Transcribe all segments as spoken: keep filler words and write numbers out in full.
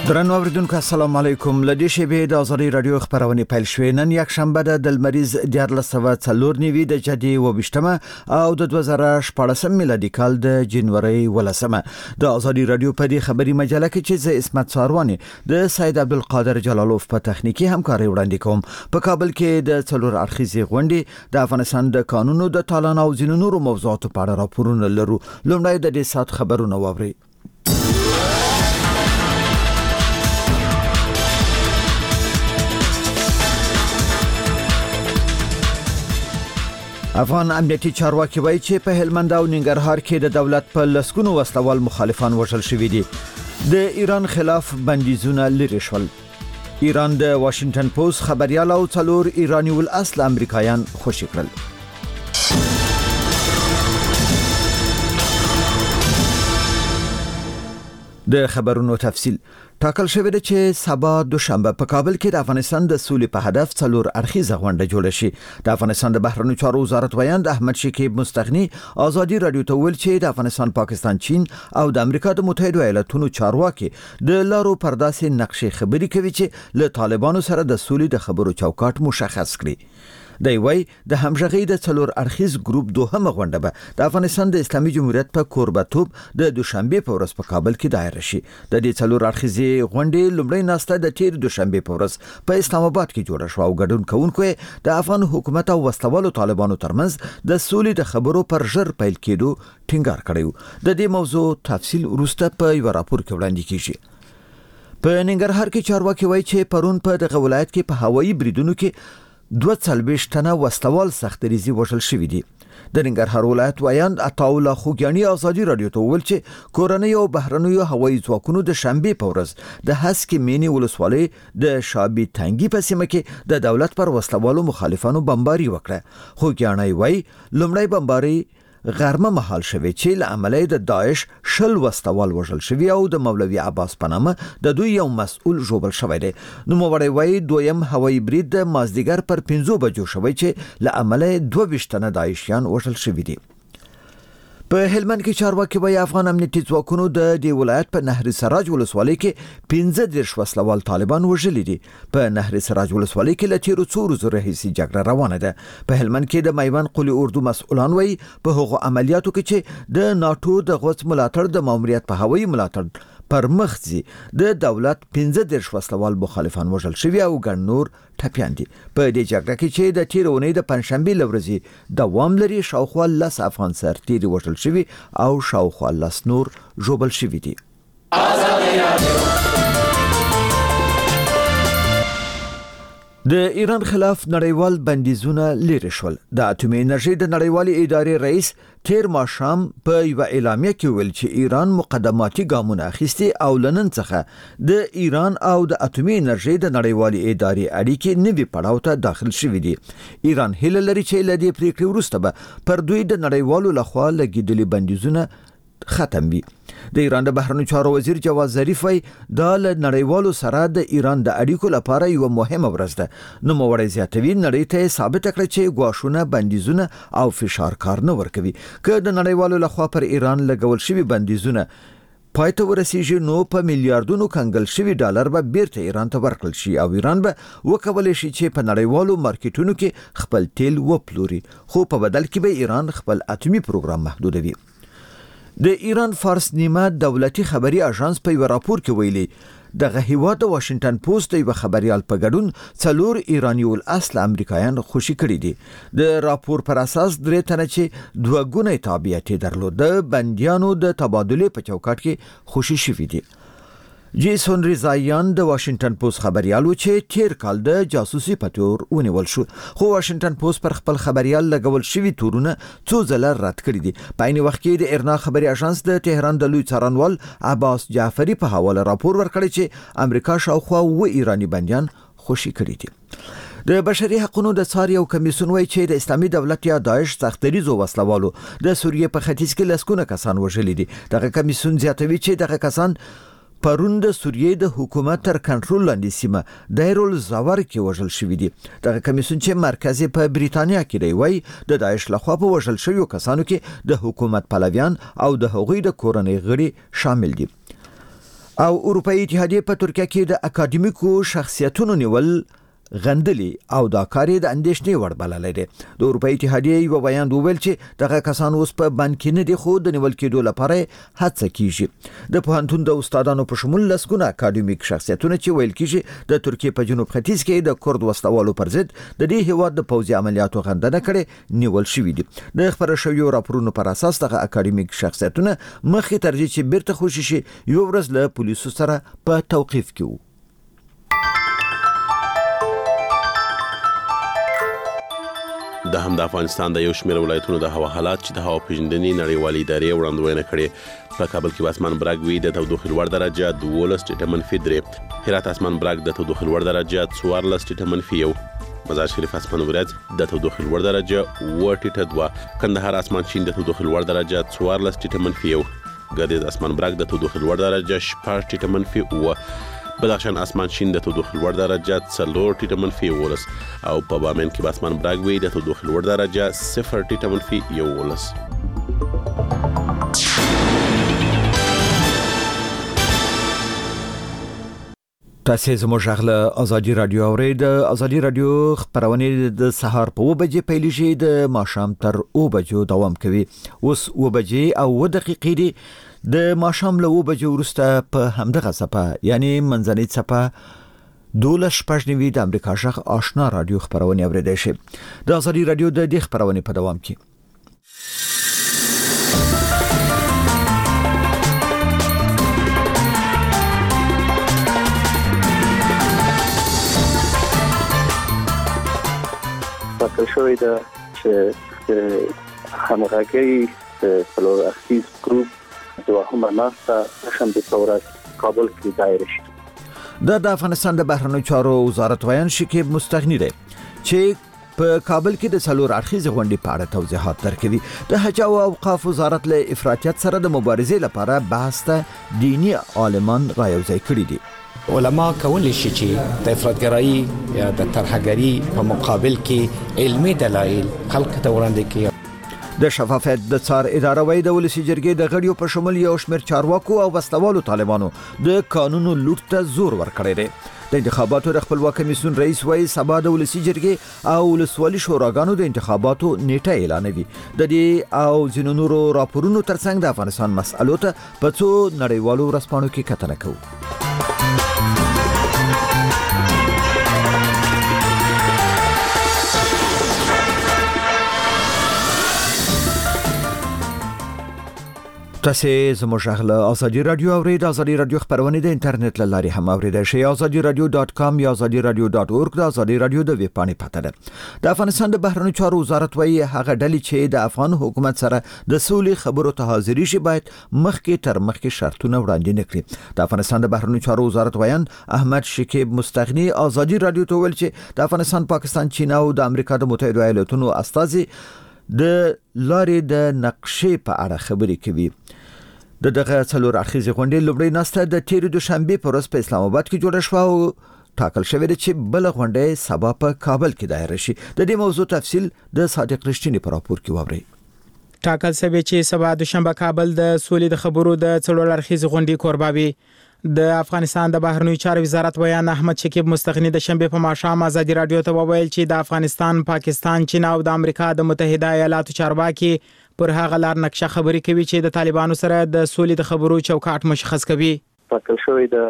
درنو اوریدونکو السلام علیکم. لدې شیبې د آزادي رادیو خبرونه پیل شوې. نن یک شنبه د دلمریز دیارلس سوه څلور نوي د جدي وبشتمه او د دوه زره شپاړسم میلادي کال د جنوري ولسمه د آزادي رادیو په دې خبري مجله کې چې ز اسمت ساروانی د سید عبدالقادر جلالوف په تخنیکی همکاري وړاندې کوم. په کابل کې د څلور اړخیزې غونډې د افغانستان د قانونو د تالان او ځینو نورو موضوعاتو په اړه راپورونه لرو. لومړی د دې سات خبرونه واوري. افغان امنیتي چارواکي وایي چې په هلمند او ننګرهار کې د دولت په لسګونو وسلوال مخالفان وژل شوي دي. د ایران خلاف بندیزونه لرې شول. ایران د واشنگټن پوسټ خبريال او څلور ایرانی ول اصل امریکایان خوشی کړل. د خبرونو تفصیل ټاکل شوی دی چې سبا دوشنبه په کابل کې د افغانستان د سولې په هدف څلور اړخیزه غونډه جوړه شي. د افغانستان د بهرنیو چارو وزارت ویاند احمد شکیب مستغنی آزادي رادیو ته ویل چې د افغانستان، پاکستان، چین او د امریکا د متحده ایالاتونو چارواکي د لارو پرداسې نقشې خبري کوي چې له طالبانو سره د سولې د خبرو چوکاټ مشخص کړي. دی وای د همغږي د څلور اړخیز ګروپ دوهمه غونډه به د افغانستان د اسلامي جمهوریت په کوربتوب د دوشنبه په ورځ په کابل کې دایر شي. د دې څلور اړخیزې غونډې لومړی ناسته د تیر دوشنبه په ورځ په اسلام آباد کې جوړه شو او ګډون کوونکو د افغان حکومت او وسلوالو طالبانو ترمنځ د سولې د خبرو پر ژر پیل کېدو ټینګار کړی. د دې موضوع تفصیل وروسته په یو راپور کې وړاندې کیږي. په ننګرهار کې چارواکي وایي چې پرون په دغه ولایت کې په هوایي بریدونو کې دوه څلوېښت تنه وسلوال سختریزي وژل شوي دي. د ننګرهار ولایت ویاند عطاالله خوګیاني آزادي رادیو ته وویل چې کورنۍ او بهرنیو هوایي ځواکونو د شنبه په ورځ د هسکې مینې ولسوالۍ د شابي تنګي په سیمه کې د دولت پر وسلوالو مخالفانو بمباري وکړه. خوګیاني وایي لومړی بمباري غرمه مهال شوی چې له عملي د داعش شل وسلوال وژل شوی او د مولوي عباس په نامه د دوی یو مسؤل ژوبل شوی دی. نو موړی وایي دویم هوایي برید د مازدیګر پر پنځو بجو شوی چې له عملي دوه ویشت تنه داعشیان وژل شوی دي. په هلمند کې چارواکي وایي افغان امنیتي ځواکونو د دې ولایت په نهر سراج ولسوالۍ کې پنځه دېرش وسلوال طالبان وژلي دي. په نهر سراج ولسوالۍ کې له تیرو څو ورځو راهیسې جګړه روانه ده. په هلمند کې د میوند قلي اردو مسؤلان وایي په هغو عملیاتو کې چې د ناتو د غوڅ ملاتړ د ماموریت په هوایي ملاتړ پر مخ ځي د دولت پنځه دېرش وسلوال مخالفان وژل شوي او ګڼ نور ټپیان دي. په دې جګړه کې چې د تیر اونۍ د پنځشنبه لورځي دوام لري شاوخوا لس افغان سرتیري وژل شوي او شاوخوا لس نور ژوبل شوي دي. د ایران خلاف نړیوال بندیزونه لرې شول. د اټومي انرژي د نړیوالې ادارې رئیس تیر ماښام په یو اعلامیه کې ویل چې ایران مقدماتي ګامونه اخیستي او لنن څخه د ایران او د اټومي انرژي د نړیوالې ادارې اړیکې نوي پړاو ته داخل شوې دي. ایران هیله لري چې له دې پریکړې وروسته به پر دوی د نړیوالو لخوا لګیدلي بندیزونه ختم وي. د ایران د بهرنیو چارو وزیر جواد ظریف وایي دا له نړیوالو سره د ایران د اړیکو لپاره یو مهمه ورځ ده. نو موړی زیاتوي نړۍ ته ثابت کړي چې ګواښونه بندیزونه او فشار کار نه ورکوي. که د نړیوالو لخوا پر ایران لګول شوي بندیزونه پای ته ورسیږي نو په میلیارډونو کنګل شوي ډالر به بیرته ایران ته ورکړل شي او ایران به وکولای شي چې په نړیوالو مارکیټونو کې خپل تیل وپلوري، خو په بدل کې به ایران خپل اټومي پروګرام محدودوي. د ایران فارس نیمه دولتي خبري اژانس په یو راپور کې ویلي دغه هیواد د واشنگټن پوسټ یو خبريال په ګډون څلور ایرانی ول اصل امریکایان خوشی کړي دي. د راپور پر اساس درې تنه چې دوه ګونې تابعیت درلود د بنديانو د تبادله په چوکاټ کې خوشی شوي دي. جیسون رضایان د واشنگټن پوسټ خبريال و چې تیر کال د جاسوسي په تور ونیول شو، خو واشنگټن پوسټ پر خپل خبريال لګول شوی تورونه څو ځله رد کړی دي. په عین وخت کې د ایرنا خبري اژانس د تهران د لوی څارنوال عباس جعفری په حواله راپور ورکړی چې امریکا شاوخوا و ایرانی بنديان خوشی کړي دي. د بشري حقوقو د څار یو کمیسیون وایي چې د اسلامي دولت یا داعش سختریزو وسلوالو د سوریې په ختیځ کې لسګونه کسان وژلي دي. دغه کمیسیون زیاتوي چې دغه کسان پرون د سوریې د حکومت تر کنټرول لاندې سیمه دایرول زاور کې وژل شوی دي. دغه کمیسیون چې مرکزي په بریتانیا کې دی وایي د داعش لخوا په وژل شویو کسانو کې د حکومت پلویان او د هغوی د کورنۍ غړي شامل دي. او اروپאי اتحادیه په ترکیه کې د اکاډمیکو شخصیتونو نیول غندلی او دا کار د اندېښنې وړ بللی دی. د اروپאי اتحادیه یو بیان وویل چې دغه کسان اوس په بند کې نه دي، خو د نیول کېدو لپاره هڅه کیږي. د پوهنتون د استادانو په شمول لسګونه اکاډمیک شخصیتونه چې ویل کیږي د ترکیه په جنوب ختیځ کې د کورد وسلوالو پر ضد د دې هیواد د پوځي عملیاتو غندنه کړې نیول شوي دي. د خبرو شویو راپورونو پر اساس دغه اکاډمیک شخصیتونه مخې تر دې چې بیرته خوشي شي یو ورځ له پولیسو سره په توقیف کې وو. د هم د افغانستان د یو شمېر ولایتونو د هوا حالات چې د هوا پیژندنې نړیوالې ادارې وړاندوینه کړې. په کابل کې اسمان برګ وي د تودوخې لوړ درجه دولس ټیټه منفي درې، هرات اسمان برګ د تودوخې لوړ درجه څوارلس ټیټه منفي یو، مزار شریف اسمان ورځ د تودوخې لوړ درجه اوه ټیټه دوه، کندهار اسمان شین د تودوخې لوړ درجه څوارلس ټیټه منفي یو، ګردیز اسمان برګ د تودوخې لوړ درجه شپږ ټیټه منفي اوه، بدخشان اسمان شین د تودوخې لوړ درجه څلور ټیټه منفي یولس، او په بامیان کې اسمان برګ وي د تودوخې لوړ درجه صفر ټیټه منفي یولس. تاسو زموږ غږ ازادي رادیو اورید. ازادي رادیو خبرونه د سهار په اوه بجې پیلېږي، د ماښام تر اوه بجو دوام کوي. اوس اوه بجې او اوه دقیقې دي. د ماښام له اوه بجو وروسته په همدغه څپه یعنی منځنۍ څپه دولس شپږ نوي د امریکا غږ آشنا رادیو خبرونه اوریدای شي. د ازادي رادیو د دې خبرونه په دوام کې پاکل شوی ده چې همغږي فلور اخیز گروپ دوهم ناستا شنبه په ورځ کابل کې دایر شي. د افغانستان د بهرنیو چارو وزارت ویان شکیب مستغنی دی چې په کابل کې د څلور اړخیز غونډې په اړه توضیحات درکوي. د حج او اوقاف وزارت له افراطیت سره د مبارزې لپاره بحث ته دینی عالمان رايوځای کړي دي. علما کولی شي چې د افراطګرایي یا د ترهګرۍ په مقابل کې علمي دلایل خلق ته وړاندې کړي. د شفافیت د څار اداره وای د ولسی جرګې د غړیو په شمول یو شمېر چارواکو او وسلوالو طالبانو د قانونو لوټ ته زور ورکړی دی. د انتخاباتو د خپلواک کمیسیون رئیس وای سبا د ولسی جرګې او ولسوالي شوراګانو د انتخاباتو نیټه اعلانوي. د دې او ځینو نورو راپورونو ترڅنګ د افغانستان مسألو ته په څو نړیوالو ورځپاڼو کې کتنه کوو. تاسو زموږ غږ ازادي رادیو اورید. ازادي رادیو خبرونه د انټرنیټ له لارې هم اوریدای شئ. ازادي رادیو ډاټ کام یا ازادي رادیو ډاټ اورګ د ازادي رادیو د ویب پاڼې پته ده. د افغانستان د بهرنیو چارو وزارت وايي هغه ډلې چې د افغان حکومت سره د سولې خبرو ته حاضرې شي باید مخکې تر مخکې شرطونه وړاندې نکړي. د افغانستان د بهرنیو چارو وزارت ویان احمد شکیب مستغنی ازادي رادیو ته ویل چې د افغانستان، پاکستان، چین او د امریکا د متحده ایالاتونو استازي د لارې د نقشې په اړه خبرې کوي. د دغه څلور اړخیزې غونډې لومړۍ ناسته د تیرې دوشنبې په ورځ په اسلام آباد کې جوړه شوه او ټاکل شوې ده چې بل غونډه سبا په کابل کې دایر شي. د دې موضوع تفصیل د صادق رښتینی په راپور کې واورئ. ټاکل شوی چې سبا دوشنبه کابل د سولې د خبرو د څلور اړخیزې غونډې کوربه وي. د افغانستان د بهرنیو چارو وزارت ویان احمد شکیب مستغنی د شنبه په ماښام ازادي رادیو ته وویل چې د افغانستان، پاکستان، چین او د امریکا د متحده ایالاتو چارواکي پر هغه لار نقشه خبرې کوي چې د طالبانو سره د سولې د خبرو چوکاټ مشخص کوي. پاکل شوی ده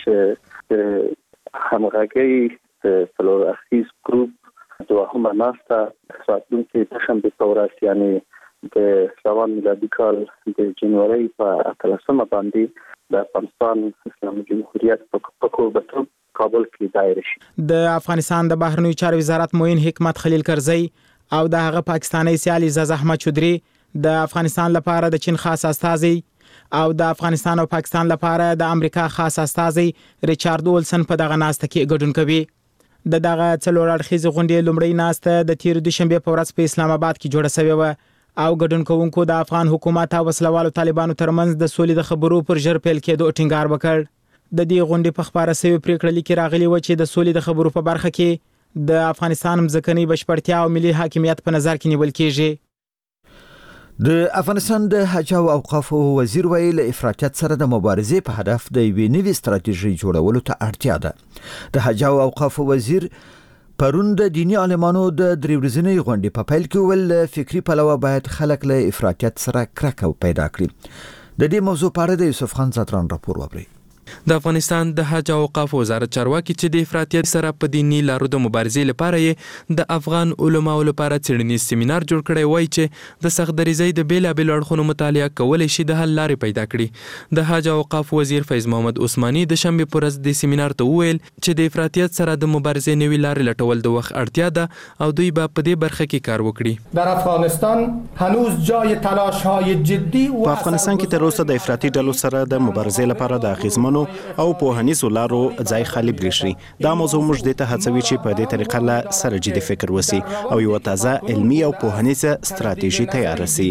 چې همغږي فلور اخیز گروپ دوهم ناستا راتلونکي شنبه په ورځ یعنی د روان میلادي کال د جنوري په اتلسمه باندې د افغانستان اسلامي جمهوریت په کوربه کابل کې دایر شي. د افغانستان د بهرنیو چارو وزارت معین حکمت خلیل کرزی او د هغه پاکستاني سیال عزاز احمد چودري د افغانستان لپاره د چین خاص استازي او د افغانستان او پاکستان لپاره د امریکا خاص استازي ریچارډ اولسن په دغه ناسته کې ګډون کوي. د دغه څلور اړخیزې غونډې لومړۍ ناسته د تیر دوشنبه په ورځ په اسلام آباد کې جوړه شوې و او ګډون کوونکو د افغان حکومت او وسلوالو طالبانو ترمنځ د سولې د خبرو پر ژر پیل کېدو ټینګار وکړ. د دې غونډې په خبره سوي پریکړه لیکي راغلي و چې د سولې د خبرو په برخه کې د افغانستان مځکني بشپړتیا او ملي حاکمیت په نظر کې نیول کېږي. د افغانستان د حج او اوقاف وزیر ویل افراطیت سره د مبارزې په هدف د یوې نوې ستراتیژي جوړولو ته اړتیا ده. د حج او اوقاف وزیر پرون د دینی عالمانو د درې ورځنۍ غونډې په پیل کې ول فکری پلوه باید خلک له افراطیت سره کرکه پیدا کړي. د دې موضوع په اړه د یوسف خان زاتران راپور وبرئ. د افغانستان د حج او اوقاف وزارت چارواکي چې د افراطیت سره په دینی لارو د مبارزې لپاره یې د افغان علماو لپاره څېړنیز سیمینار جوړ کړی وای چې د سختدریزۍ د بیلابېلو اړخونو مطالعه کولی شي د حل لارې پیدا کړي. د حج او اوقاف وزیر فیض محمد عثماني د شنبې په ورځ د سیمینار ته وویل چې د افراطیت سره د مبارزې نوې لارې لټول د وخت اړتیا ده او دوی به په دې برخه کې کار وکړي. در افغانستان هنوز جای تلاش‌های جدی په افغانستان کې تر اوسه د افراطي ډلو سره د مبارزې لپاره د اغیزمنو او پوهنیزو لارو ځای خالی پرېښي. دا موضوع موږ دې ته هڅوي چې په دې طریقه له سره جدي فکر وسی او یو تازه علمي او پوهنیزه ستراتیژي تیار شي.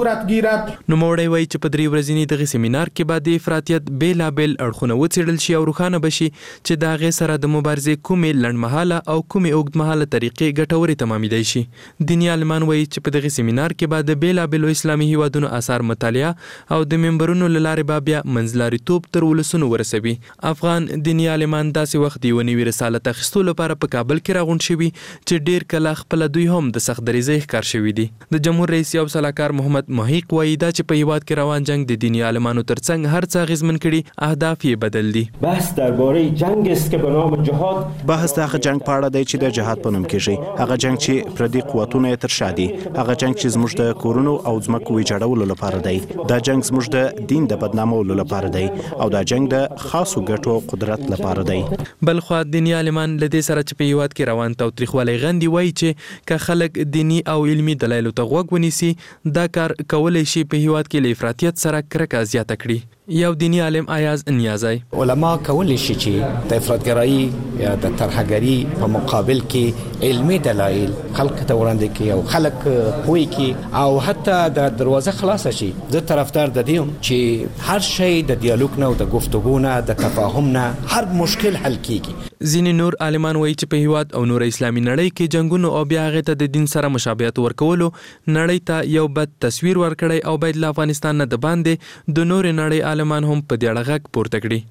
نو موړی وایي چې په درې ورځني دغه سیمینار کې به د افراطیت بیلابېل اړخونه وڅېړل شي او روښانه بشي چې د هغې سره د مبارزې کومې لنډمهاله او کومې اوږدمهاله طریقې ګټورې تمامیدای شي. دیني عالمان وایي چې په دغه سیمینار کې به د بیلابېلو اسلامي هیوادونو آثار مطالعه او د منبرونو له لارې به بیا منځلاریتوب تر ولسونو ورسوي. افغان دینی عالمان داسې وخت دی ونی رسالت اخیستو لپاره په کابل کې راغونډ شوي چې ډیر کله خپل دوی هم د سختدریزۍ ښکار شوي دي. د جمهور رئیس او سلاکار محمد محیق وایي دا چې په هیواد کې روان جنگ د دینی عالمانو ترڅنګ هر څه اغیزمن کړي اهداف یې بدل دي. بحث درباره جنگ است که به نام جهاد بحث د هغه جنگ په اړه دی چې د جهاد په نوم کېږي. هغه جنگ چې پردي قوتونه یې تر شا دي. هغه جنگ چې زموږ د کورونو او ځمکو ویجاړولو لپاره دی. دا جنگ زموږ د دین د بدنامولو لپاره دی او دا جنگ د خاصو ګټو قدرت لپاره دی. بل خو دینی عالمان له دې سره چې په هیواد کې روان تاوتریخوالی غندي وایي چې که خلک دینی او علمي دلایلو ته غوږ ونیسي دا کار کولی شي په هیواد کې له افراطیت سره کرکه زیاته کړي. یو دینی عالم ایاز نیازی علما کولی شي چې د افراطګرایي یا د ترهګرۍ په مقابل کې علمي دلایل خلک ته وړاندې کړي او خلک پوه کړي او حتی د دروازه خلاصه شي. زه طرفدار د دې یم چې هر شی د دیالوګ نه او د گفتگو نه د تفاهم نه هر مشکل حل کیږي. ځینې نور عالمان وایي چې په هیواد او نور اسلامي نړۍ کې جنگونو او بیا هغې ته د دین سره مشابهت ورکولو نړۍ ته یو بد تصویر ورکړی او باید له افغانستان نه د باندې د نورې نړۍ عالمان هم په دې اړه غږ پورته کړي.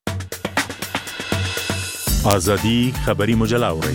ازادي خبري مجله اورئ.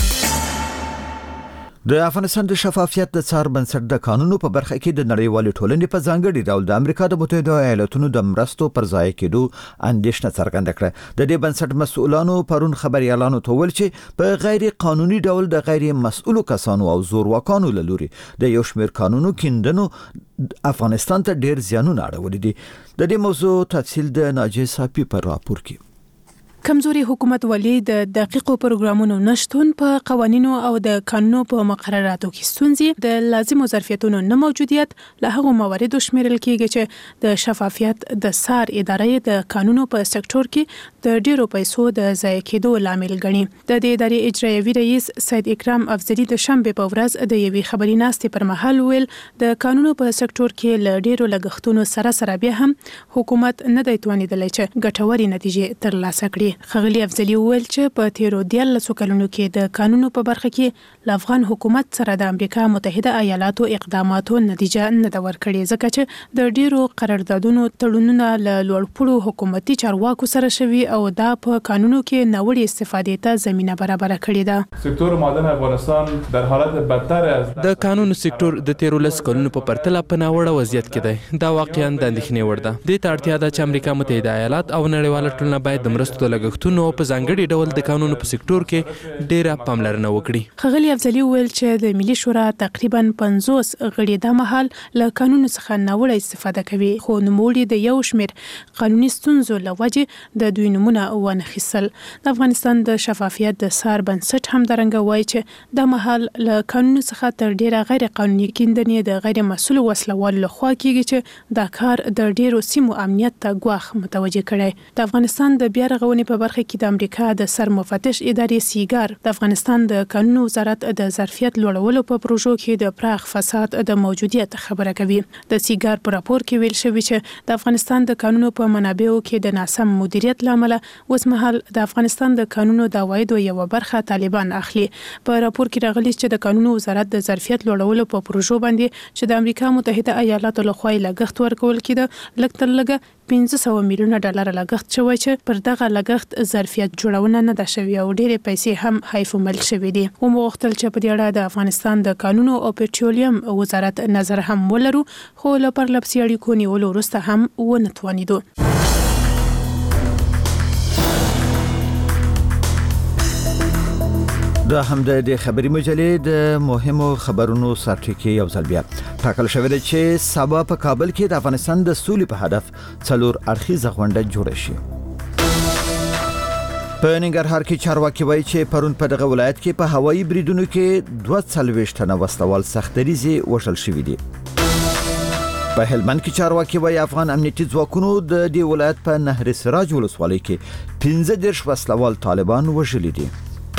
د افغانستان د شفافیت د څار بنسټ د قانونو په برخه کې د نړیوالې ټولنې په ځانګړي ډول د امریکا د متحده ایالاتونو د مرستو پر ځای کېدو اندېښنه څرګنده کړه. د دې بنسټ مسؤلانو پرون خبريالانو ته ویل چې په غیر قانوني ډول د غیر مسؤلو کسانو او زورواکانو له لوري د یو شمېر قانونو کیندنو افغانستان ته ډېر زیانونه اړولي دي. د دې موضوع تفصیل د ناجیه صافي پر راپور کې. کمزوري حکومت ولې د دقیقو پروګرامونو نشټون په قوانینو او د قانونو په مقرراتو کې ستونزې د لازمو ظرفیتونو نه موجودیت له هغو مواردو شمیرل کېږي چې د شفافیت د سار ادارې د قانونو په سکتور کې د ډیرو پیسو د ضایع کېدو لامل ګڼي. د دې ادارې اجرایوي رئیس سید اکرام افضلي د شنبې په ورځ د یوې خبري ناستې پر مهال ویل د قانونو په سکتور کې له ډیرو لګښتونو سره سره بیا هم حکومت نه دی توانیدلی چې ګټورې نتیجې ترلاسه کړي. ښاغلي افضلي وویل چې په تیرو دیارلسو کلونو کې د قانونو په برخه کې له افغان حکومت سره د امریکا متحده ایالاتو اقداماتو نتیجه نه ده ورکړې ځکه چې د ډیرو قراردادونو تړونونه له لوړپوړو حکومتي چارواکو سره شوي او دا په قانونو کې ناوړې استفادې ته زمینه برابره کړې ده. سکتور معدن افغانستان در حالت بدتر از د قانونو سکتور د تیرو لس کلونو په پرتله په ناوړه وضعیت کې دی. دا واقعا د اندېښنې وړ ده. دې ته اړتیا ده چې امریکا متحده ایالات او نړیواله ټولنه باید د مرستو د لګښتونو په ځانګړي ډول د قانونو په سکتور کې ډیره پاملرنه وکړي. ښاغلي افضلي وویل چې د ملي شورا تقریبا پنځوس غړي د مهال له قانونو څخه ناوړه استفاده کوي خو نوموړي د یو شمېر قانوني ستونزو له وجې د دوی نومونه وانخیستل. د افغانستان د شفافیت د سار بنسټ همدارنګه وایي چې د مهال له قانونو څخه تر ډیره غیر قانوني کیندنې د غیر مسؤلو وسلوالو لخوا کیږي چې دا کار د ډیرو سیمو امنیت ته ګواښ متوجه کړي. د افغانستان د بیا رغونې په په برخه کې د امریکا د سر مفتش ادارې سیګار د افغانستان د قانوني وزارت د ظرفیت لوړولو په پروژو کې د پراخ فساد د موجودیت خبره کوي. د سیګار په راپور کې ویل شوی چې د افغانستان د قانونو په منابعو کې د ناسم مدیریت لامل اوسمهال د افغانستان د قانونو د عوایدو یو برخه طالبان اخلي. په راپور کې راغلي چې د قانوني وزارت د ظرفیت لوړولو په پروژو باندې چې د امریکا متحده ایالاتو لخوا لګښت ورکول کېده لږ تر لږه پنځه سوه میلیونه ډالر لګښت شوی چې پر دغه لګښت ظرفیت جوړونه نه ده شوې او ډېرې پیسې هم حیف مل شوې دي. ومغوښتل چې په دې اړه د افغانستان د قانونو او پټرولیم وزارت نظر هم ولرو خو له پرلپسې اړیکو نیولو وروسته هم ونه توانېدو. دا هم د خبري مجلې د مهمو خبرونو سرټکی یو ځل بیا ټاکل شوی دی چې سبا په کابل کې د افغانستان د سولې په هدف څلور اړخیزه غونډه جوړه شي. په ننګرهار کې چارواکي وایي چې پرون په دغه ولایت کې په هوایي بریدونو کې دوه څلوېښت تنه وسلوال سختریزي وشل شوي دي. په هلمند کې چارواکي وایي افغان امنیتي ځواکونو د دې ولایت په نهر سراج ولسوالۍ کې پنځه دېرش وسلوال طالبان وژلي دي.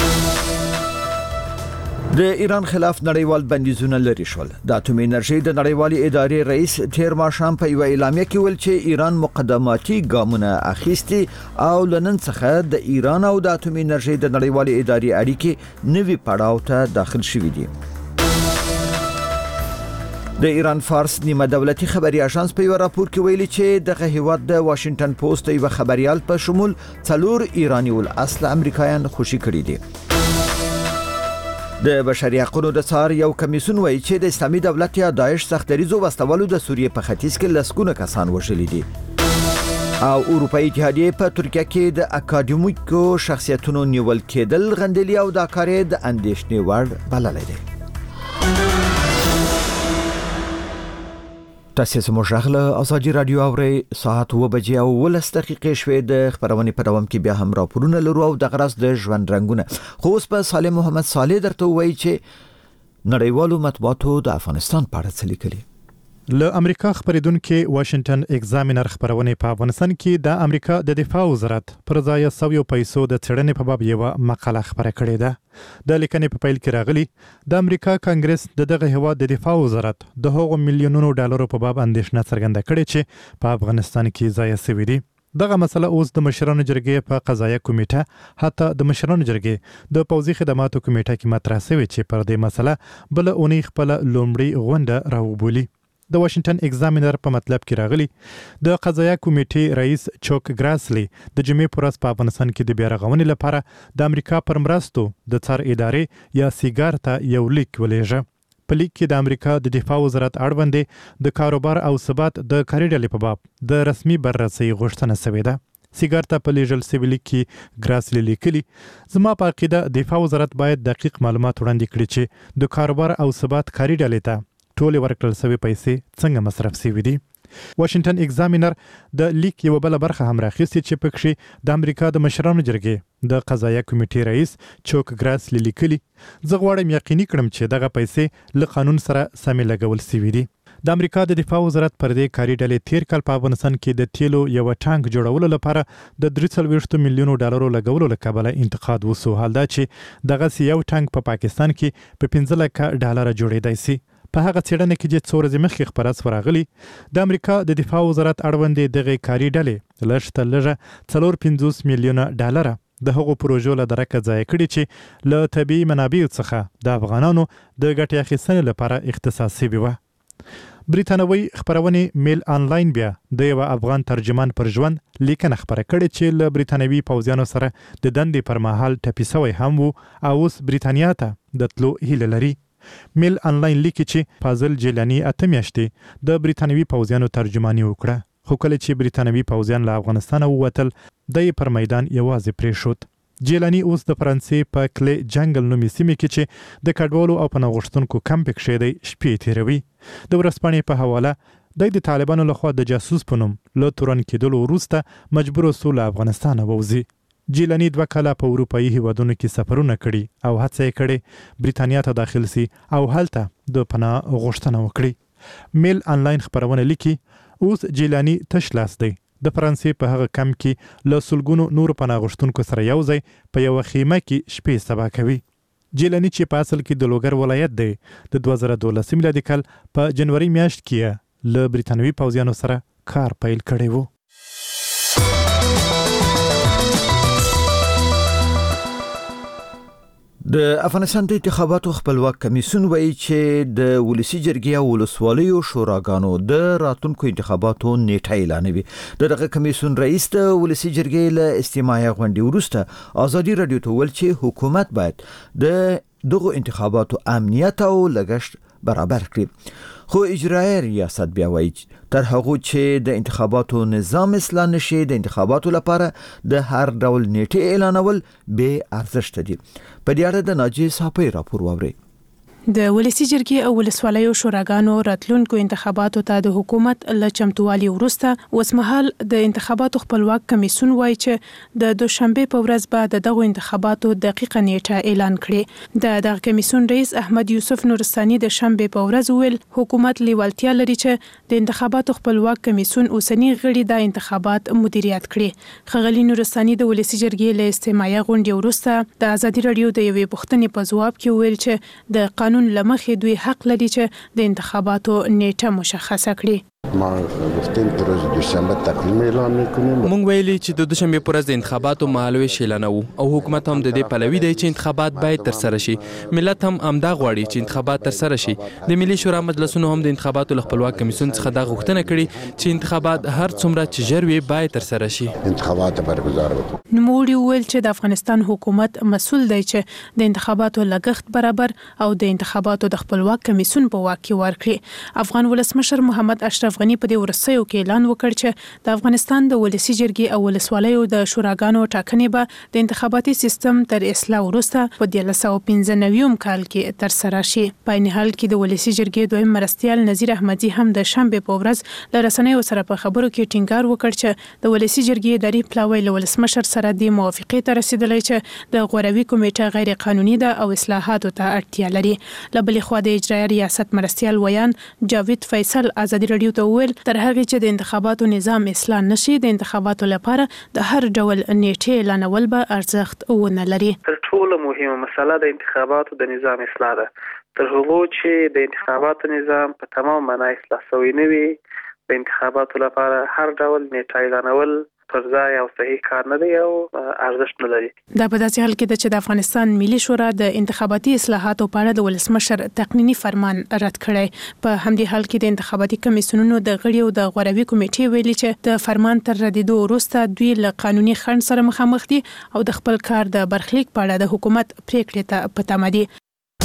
د ایران خلاف نړیوال بندیزونه لري شول. د اټومي انرژي د نړیوالې ادارې رئیس تیر ماښام په یو اعلامیه کې ویل چې ایران مقدماتي ګامونه اخیستي او لنن څخه د ایران او د اټومي انرژي د نړیوالې ادارې اړیکې نوي پړاو ته داخل شوي دي. د ایران فارس نیمه دولتي خبري اژانس په یو راپور کې ویلي چې دغه هیواد د واشنگټن پوسټ یو خبريال په شمول څلور ایرانی ول اصل امریکایان خوشي کړي دي. د بشري حقوقو د څار یو کمیسیون وایي چې د اسلامي دولت یا داعش سختریزو وسلوالو د سوریې په ختیځ کې لسګونه کسان وژلي دي او اروپאי اتحادیه په ترکیه کې د اکاډمیکو شخصیتونو نیول کېدل غندلي او د کارې د اندېښنې وړ بللی دی. تاسو زموږ غږ ازادي رادیو اورئ. ساعت اوه بجې او ولس دقیقې شوې. د خبرونې په دوام کې بیا هم راپورونه لرو او د غرض د ژوند رنگونه. خو اوس په صالح محمد صالح درته وایي چې نړیوالو مطبوعاتو د افغانستان په اړه څه لیکلي. له امریکا خبرېدونکو واشنگټن ایگزامینر خبرونه په افغانستان کې د امریکا د دفاع وزارت پر ځای سویو پیسو د چړنې په باب یو مقاله خبره کړې ده. د لیکنې په پیل کې راغلي د امریکا کانګرس د دغه هیواد د دفاع وزارت د هغو میلیونونو ډالرو په باب اندېښنه څرګنده کړې چې په افغانستان کې ضایع شوي دي. دغه مسله اوس د مشرانو جرګې په قضایه کمیټه حتی د مشرانو جرګې د پوځي خدماتو کمیټه کې مطرح شوې چې پر دې مسله بل اونۍ خپل لومړی غونډه راوبولي. د واشنگټن ایگزامینر په مطلب کې راغلي د قضایه کمیټې رئیس چوک ګراسلی د جمعې پر ورځ په افغانستان کې د بیا رغونې لپاره د امریکا پر مرستو د څار ادارې یا سیګار ته یو لیک ولېږه. په لیک کې د امریکا د دفاع وزارت اړوند د کاروبار او ثبات د کاري ډلې په باب د رسمي بررسي غوښتنه شوې ده. سیګار ته په لیږل شوي لیک کې ګراسلی لیکلي زما په عقیده دفاع وزارت باید دقیق معلومات وړاندې کړي چې د کاروبار او ثبات کاري ډلې ته ټول ورکړل شوی پیسې څنګه مصرف شوي دي. واشنگټن ایگزامینر د لیک یو بل برخه هم راخیستې چې پکې د امریکا د مشرانو جرګې د قضایه کمیټې رئیس چوک ګراسلی لیکلي زه غواړم یقیني کړم چې دغه پیسې له قانون سره سمې لګول شوي دي. د امریکا د دفاع وزارت پر دې کاري ډلې تیر کال په افغانستان کې د تیلو یو ټانک جوړولو لپاره د درې څلوېښت میلیونو ډالرو لګولو له کبله انتقاد وسو. حال دا چې دغه یو ټانک په پاکستان کې په پنځه لکه ډالر جوړېدای شي. په هغه څېړنه کې چې څو ورځې مخکې خبره شوه راغلي د امریکا د دفاع وزارت اړوند دغه کاري ډلې لږ تر لږه څلور پنځوس میلیونه ډالر د هغو پروژو له درکه ضایع کړي چې له طبیعي منابعو څخه د افغانانو د ګټې اخیستنې لپاره اختصاص شوي وه. بریتانوي خبرونه میل آنلاین بیا د یو افغان ترجمان پر ژوند لیکنه خبره کړې چې له بریتانوي پوځیانو سره د دندې پر مهال ټپي شوی هم وو او اوس بریتانیا ته د تلو هیله لري. میل آنلاین لیکي چې فاضل جیلانی اته میاشتې د بریتانوي پوځیانو ترجمانی وکړه خو کله چې بریتانوي پوځیان له افغانستان ووتل د پر میدان یوازې پریښود. جیلانی اوس د فرانسې په کلی جنگل نومي سیمې کې چې د کډوالو او پناه غوښتونکو کمپ کې دی شپې تیروي. د ورځپاڼې په حواله د طالبانو لخوا د جاسوس په نوم له تورن کېدلو وروسته مجبور سو له افغانستان ووځي. جیلانی دوه کاله په اروپایي هیوادونو کې سفرونه کړي او هڅه یې کړې بریتانیا ته داخل سي او هلته د پناه غوښتنه وکړي. میل آنلاین خبرونه لیکي اوس جیلانی تش لاس دی د فرانسې په هغه کمپ کې له سلګونو نورو پناه غوښتونکو سره یو ځای په یوه خیمه کې شپې سبا کوي. جیلاني چې په اصل کې د لوګر ولایت دی د دوه زره دولس میلادي کال په جنوري میاشت کې له بریتانوي پوځیانو سره کار پیل کړی و. د افغانستان د انتخاباتو خپلواک کمیسیون وایي چې د ولسی جرګې او ولسوالیو شوراګانو د راتلونکو انتخاباتو نیټه اعلانوي. دغه کمیسیون رئیس د ولسی جرګې له استماعي غونډې وروسته ازادي رادیو ته ویل چې حکومت باید د دغه انتخاباتو امنیت او لګښت برابر کړي. خو اجرایي ریاست بیا وایي تر هغه چې د انتخاباتو نظام اصلاح نشي د انتخاباتو لپاره د هر ډول نیټه اعلانول به ارزښت دي. په دې اړه د ناجی صاحب راپور واوري. د ولسی جرګې او ولسوالیو شوراګانو راتلونکو انتخاباتو ته د حکومت له چمتووالي وروسته اوسمهال د انتخاباتو خپلواک کمیسیون وایي چې د دوشنبه په ورځ به د دغه انتخاباتو دقیقه نیټه اعلان کړي. د دغه کمیسیون رئیس احمد یوسف نورستاني د شنبه په ورځ ویل حکومت لیوالتیا لري چې د انتخاباتو خپلواک کمیسیون اوسنی غړي د انتخابات مدیریت کړي. خغلی نورستاني د ولسی جرګې له استماعي غونډې وروسته د ازادي رادیو د یوې پوښتنې په ځواب کې ویل چې د قانون لمخې دوی حق لري چې د انتخاباتو نیټه مشخصه کړي. ما گفتیم که روز دوشنبه تقویم اعلان میکنیم. مونږ ویلي چې د دوشنبه پر ورځ د انتخاباتو مهالویش اعلانوو او حکومت هم د دې پلوي دی چې انتخابات باید تر سره شي. ملت هم امدا غواړي چې انتخابات تر سره شي. د ملي شورا مجلسونو هم د انتخاباتو خپلواک کمیسیون څخه دا غوښتنه کړې چې انتخابات هر څومره چې ژر وي باید تر سره شي. انتخابات برگزار وکړي. نوموړي ویل چې د افغانستان حکومت مسؤل دی چې د انتخاباتو لګښت برابر او د انتخاباتو د خپلواک کمیسیون په واک کې ورکړي. افغان ولسمشر محمد اشرف غنی په دې ورسېو کې اعلان وکړ چې د افغانستان د ولسی جرګې او ولسوالیو د شوراګانو ټاکنې به د انتخاباتي سیستم تر اصلاح وروسته په دیارلس سوه پنځه نوي کال کې تر سره شي. په عین حال کې د ولسی جرګې دویم مرستیال نذیر احمدي هم د شنبه په ورځ له رسنیو سره په خبرو کې ټینګار وکړ چې د ولسی جرګې اداري پلاوی له ولسمشر سره د موافقې ته رسیدلی چې د غوروي کمیټه غیر قانوني ده او اصلاحاتو ته اړتیا لري. له بلې خوا د اجرایي ریاست مرستیال ویان جاوید فیصل ازادي رادیو ته ویل تر هغه چې د انتخاباتو نظام اصلاح نشي د انتخاباتو لپاره د هر ډول نیټه اعلانول به ارزښت ونه لري. تر ټولو مهمه مسله د انتخاباتو د نظام اصلاح ده. تر هغه چې د انتخاباتو نظام په تمام معنا اصلاح شوی نه وي د انتخاباتو لپاره هر ډول نیټه اعلانول پر ځای او صحیح کار نه دی او ارزښت نه لري. دا په داسې حال کې ده چې د افغانستان ملي شورا د انتخاباتي اصلاحاتو په اړه د ولسمشر تقنینی فرمان رد کړی. په همدې حال کې د انتخاباتي کمیسیونونو د غړیو د غوروي کمیټې ویلي چې د فرمان تر ردیدو وروسته دوی له قانوني خنډ سره مخامخ دي او د خپل کار د برخلیک په اړه د حکومت پریکړې ته په تمه دي.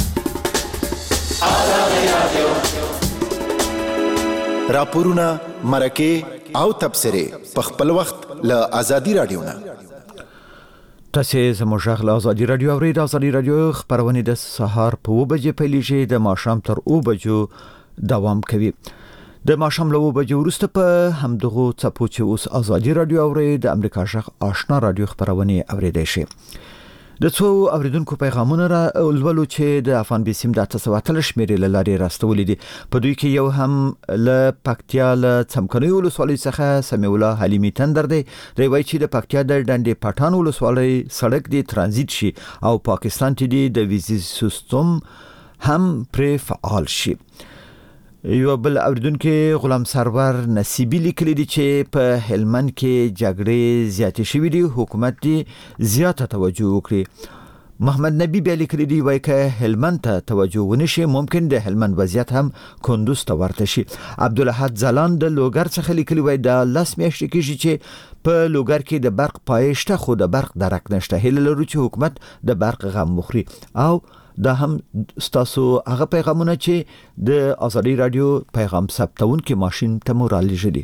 راپورونه مرکه او تبصره په خپل وخت له ازادي رادیو نه. تاسو زموږ له ازادي رادیو اورئ. د ازادي رادیو خبرونه د سهار په اوه بجې پیلېږي د ماښام تر اوه بجو دوام کوي. د ماښام له اوه بجو وروسته په همدغه څپو چې اوس ازادي رادیو اورئ د امریکا غږ آشنا رادیو خبرونه اوریدئ شي. د څو اوریدونکو پیغامونه را ولولو چې د افغان بیسیم د تاسو اتل شمیرې لاري راستولې دي. په دوی کې یو هم ل پکتیا ل څمکنیو ولسوالۍ څخه سمیع الله حلیمی تندر دی. دی وایي چې د پکتیا د ډنډې پټان ولسوالۍ سړک دی ترانزیت شي او پاکستان ته دی د ویزي سیستم هم پر فعال شي. یو بل اوریدونکو غلام سرور نصیبی لیکلی دی چې په هلمند کې جګړې زیاتې شوې دي حکومت دی زیاته توجه وکړي. محمد نبی بیا لیکلی دی وایي که هلمند ته توجه ونشي ممکن د هلمند وضعیت هم کندوز ته ورته شي. عبدالاحد زلان د لوګر څخه لیکلی وایي د لاس میاشتې کېږي چې په لوګر کې د برق پایشته خو د برق درک نشته. هیله لرو چې حکومت د برق غم مخوري. او دا هم ستاسو هغه پیغامونه چې د ازادي رادیو پیغام ثبتون کې ماشين ته مورالي جدي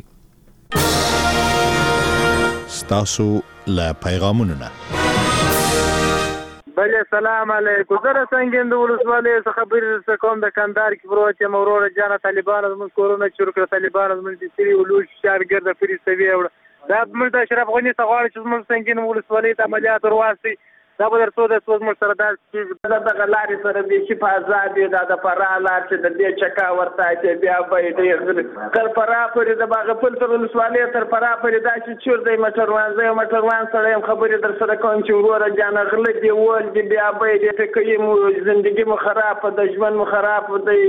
ستاسو لا پیغامونه نه. بله سلام علیکم. زه څنګه د ولسوالۍ څخه خبرې کوم د کندهار کې پروت یم. اورور جانه طالبان زموږ کورونه چور کړ. طالبان زموږ د سری ولوش شارګر د فری سوي وړ دا موږ د اشرف غنی څخه غواړي چې موږ څنګه ولسوالۍ ته عملیات ورواستي دا به درڅو د څو موږ سره دا دغه لارې سره د شي په آزاد دا د فرا لار چې د دې چکا ورته چې بیا به دې تر فرا پورې د باغ پل تر ولسوالۍ تر فرا پورې دا چې چور دی موټروان زه موټروان سره هم خبرې در سره کوم چې وروره جان غل دی ول دی بیا به دې کوي مو ژوندۍ مو خراب د ژوند مو خراب دی.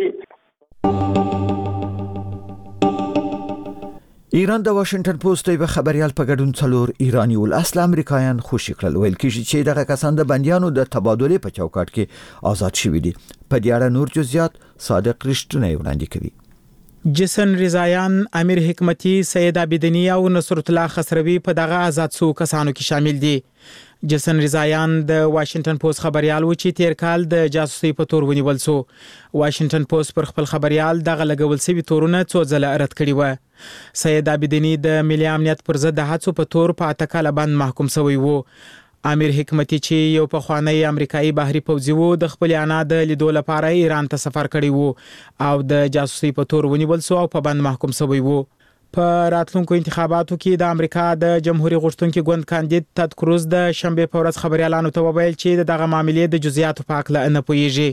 ایران د واشنگټن پوسټ یو خبريال په ګډون څلور ایرانی ول اصل امریکایان خوشی کړل ویل کیږي چې دغه کسان د بنديانو د تبادله په چوکاټ کې آزاد شوي دي. په دې اړه نور جزئیات صادق رښتونه وړاندې کوي. جسن رضایان، امیر حکمتي، سید عابدینی او نصرت الله خسروی په دغه آزاد سو کسانو کې شامل دي. جسن رضایان د واشنگټن پوسټ خبريال و چې تیر کال د جاسوسي په تور ونیول سو. واشنگټن پوسټ پر خپل خبريال دغه لګول سوي تورونه څو ځله رد کړي و. سید عابدینی د ملي امنیت پر ضد د هڅو په تور په اتکاله باندې محکوم شوی وو. امیر حکمتي چې یو پخوانی امریکایي بحري پوځي وو د خپل انا د لیدو لپاره ایران ته سفر کړی وو او د جاسوسي په تور ونیول سو او په باندې محکوم شوی وو. په راتلونکو انتخاباتو کې د امریکا د جمهوریت غوښتونکي ګوند کاندید تد کروز د شنبه په ورځ خبريالانو ته وویل چې دغه معاملې د جزئیاتو په اړه نه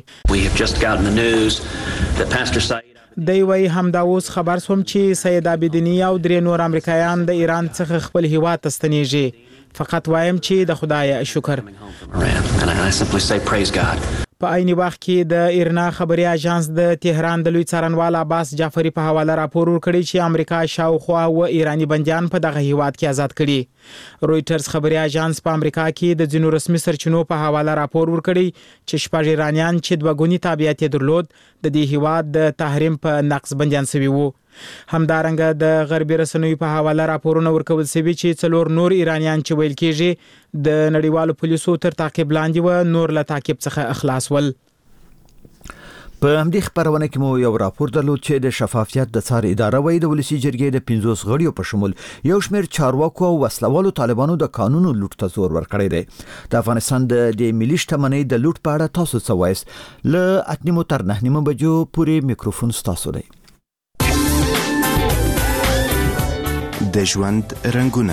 پوهیږي. دی وی همدا اوس خبر سوم چې سید عابدینی او درې نور امریکایان د ایران څخه خپل هیواد ته ستنیږي. فقط وایم چې د خدای شکر. په عین وخت کې د ایرنا خبري اژانس د تهران د لوی څارنوال عباس جعفری په حواله راپور ورکړی چې امریکا شاوخوا و ایرانی بنديان په دغه هیواد کې آزاد کړي. رويټرز خبري اژانس په امریکا کې د جنو رسمي سرچینو په حواله راپور ورکړی چې شپږ ایرانیان چې د وګونی تابعیت درلود د دې هیواد د تحریم په نقص بنديان شوی وو. همدارنګه د غربي رسنیو په حواله راپورونه ورکول شوي چې څلور نور ایرانیان چې ویل کېږي د نړیوالو پولیسو تر تعقیب لاندې و نور له تعقیب څخه اخلاص ول. په همدې خبرونه کې مو یو راپور درلود چې د شفافیت د څار اداره وایي د ولسی جرګې د پنځوس غړیو په شمول یو شمېر چارواکو او وسلوالو طالبانو د قانونو لوټ ته زور ورکړی دی. د افغانستان د ملي شتمنۍ د لوټ په اړه تاسو څه وایي؟ له اتنیمو تر نهنیمو بجو پورې میکروفون ستاسو دی. د ژوند رنگونه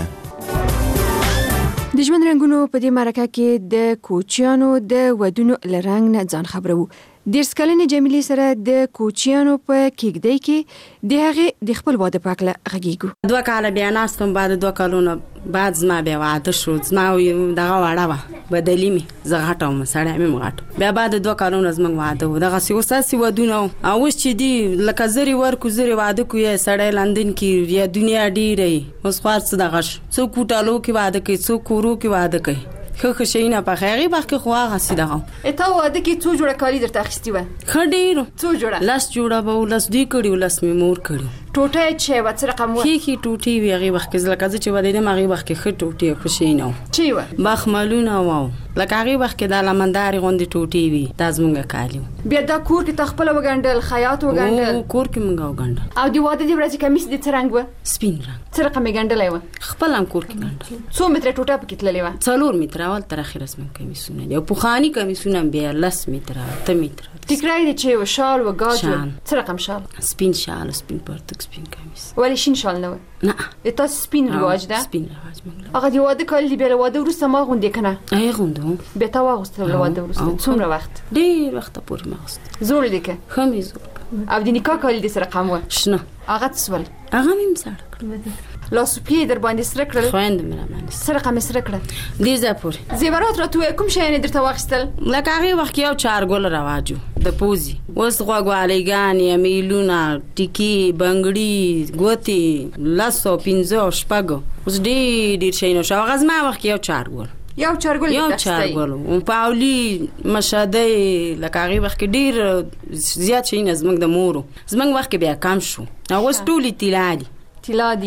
د ژوند رنگونو په دې مرکه کې د کوچیانو د ودونو لرنګ نه ځان خبرو. د سکلنې جمیلې سره د کوچیانو په کېږدۍ کې د هغه د خپل واده په اړه غږیږو. دوه کاله بیا ناستم بعد دوه کالونو بعد زما بیا واده شو. زما دغه واړه وه بدلی مې زه غټم سړی مې غټ بیا بعد دوه کالونو زما واده و دغه سی وساسي ودونه او اوس چې دی لکه زری ورکو زری واده کو یې سړی لندن کې یا دنیا ډیره اوس خاص دغه څو کوټالو کې واده کوي څو کورو کې واده کوي. خو خشینه په خیری وخت کې خو هغه سي دغه اته واده کې څو جوړه کالی درته اخیستی و؟ خډیرو څو جوړه لاس جوړه به لاس دی کړي لاس می مور کړي. ټوټه چې و څه رقم و؟ کی کی ټوټي وی هغه وخت کې لکه چې ودې نه هغه وخت کې خټ ټوټي خشینه چی و بخملونه و لکه هغه وخت کې د لمنداري غوندي ټوټي وی تاسمږه کالیو. بیا دا کور کې تخپل وګندل خیاط وګندل کور کې مونږ وګندل او دی واده دی ورځ کمیس د څرنګ و؟ سپین رنگ. څه رقم ګندلای و؟ خپل هم کور کې ګندل. څو متره ټوټه پکې تللی و؟ څلور متره اول تر اخر اسمه کمیسونه دی او پوخانی کمیسونه بیا لس متره ته متره. تکرار دی چې و شال و گاج څه رقم شال؟ سپین شال سپین پرتک سپین کمیس. ولی شین شال نه و؟ نه اته سپین رواج ده؟ سپین رواج مونږ. هغه دی واده کول بیا واده ورسته ما غونډې کنه؟ ای غوندو بیا تا واغستل واده ورسته څومره وخت؟ ډیر وخت پورې ما غوست. زول دی که؟ خمي زول. او د نکاح کول دي سره قام و؟ شنه. هغه تسول؟ هغه مې مساړه کړ. لاسو پی در باندې سره کړل؟ خويند مې را باندې سره قام سره کړل. دې زپور. زیورات را تو کوم شي نه درته واخستل؟ لکه هغه وخت یو چار ګل رواجو د پوزي. اوس غوغوالیګان میلونه ټکی بنگړي ګوتی لاسو پینځو شپګو. اوس دې ډیر شي نو شو غزما وخت یو چار ګل. یو چارګل یو چارګل او پاولی مشاده لکه هغه وخت ډیر زیات شي نه زمنګ د مورو زمنګ وخت بیا کم شو. اوس ټولي تیلادي تیلادي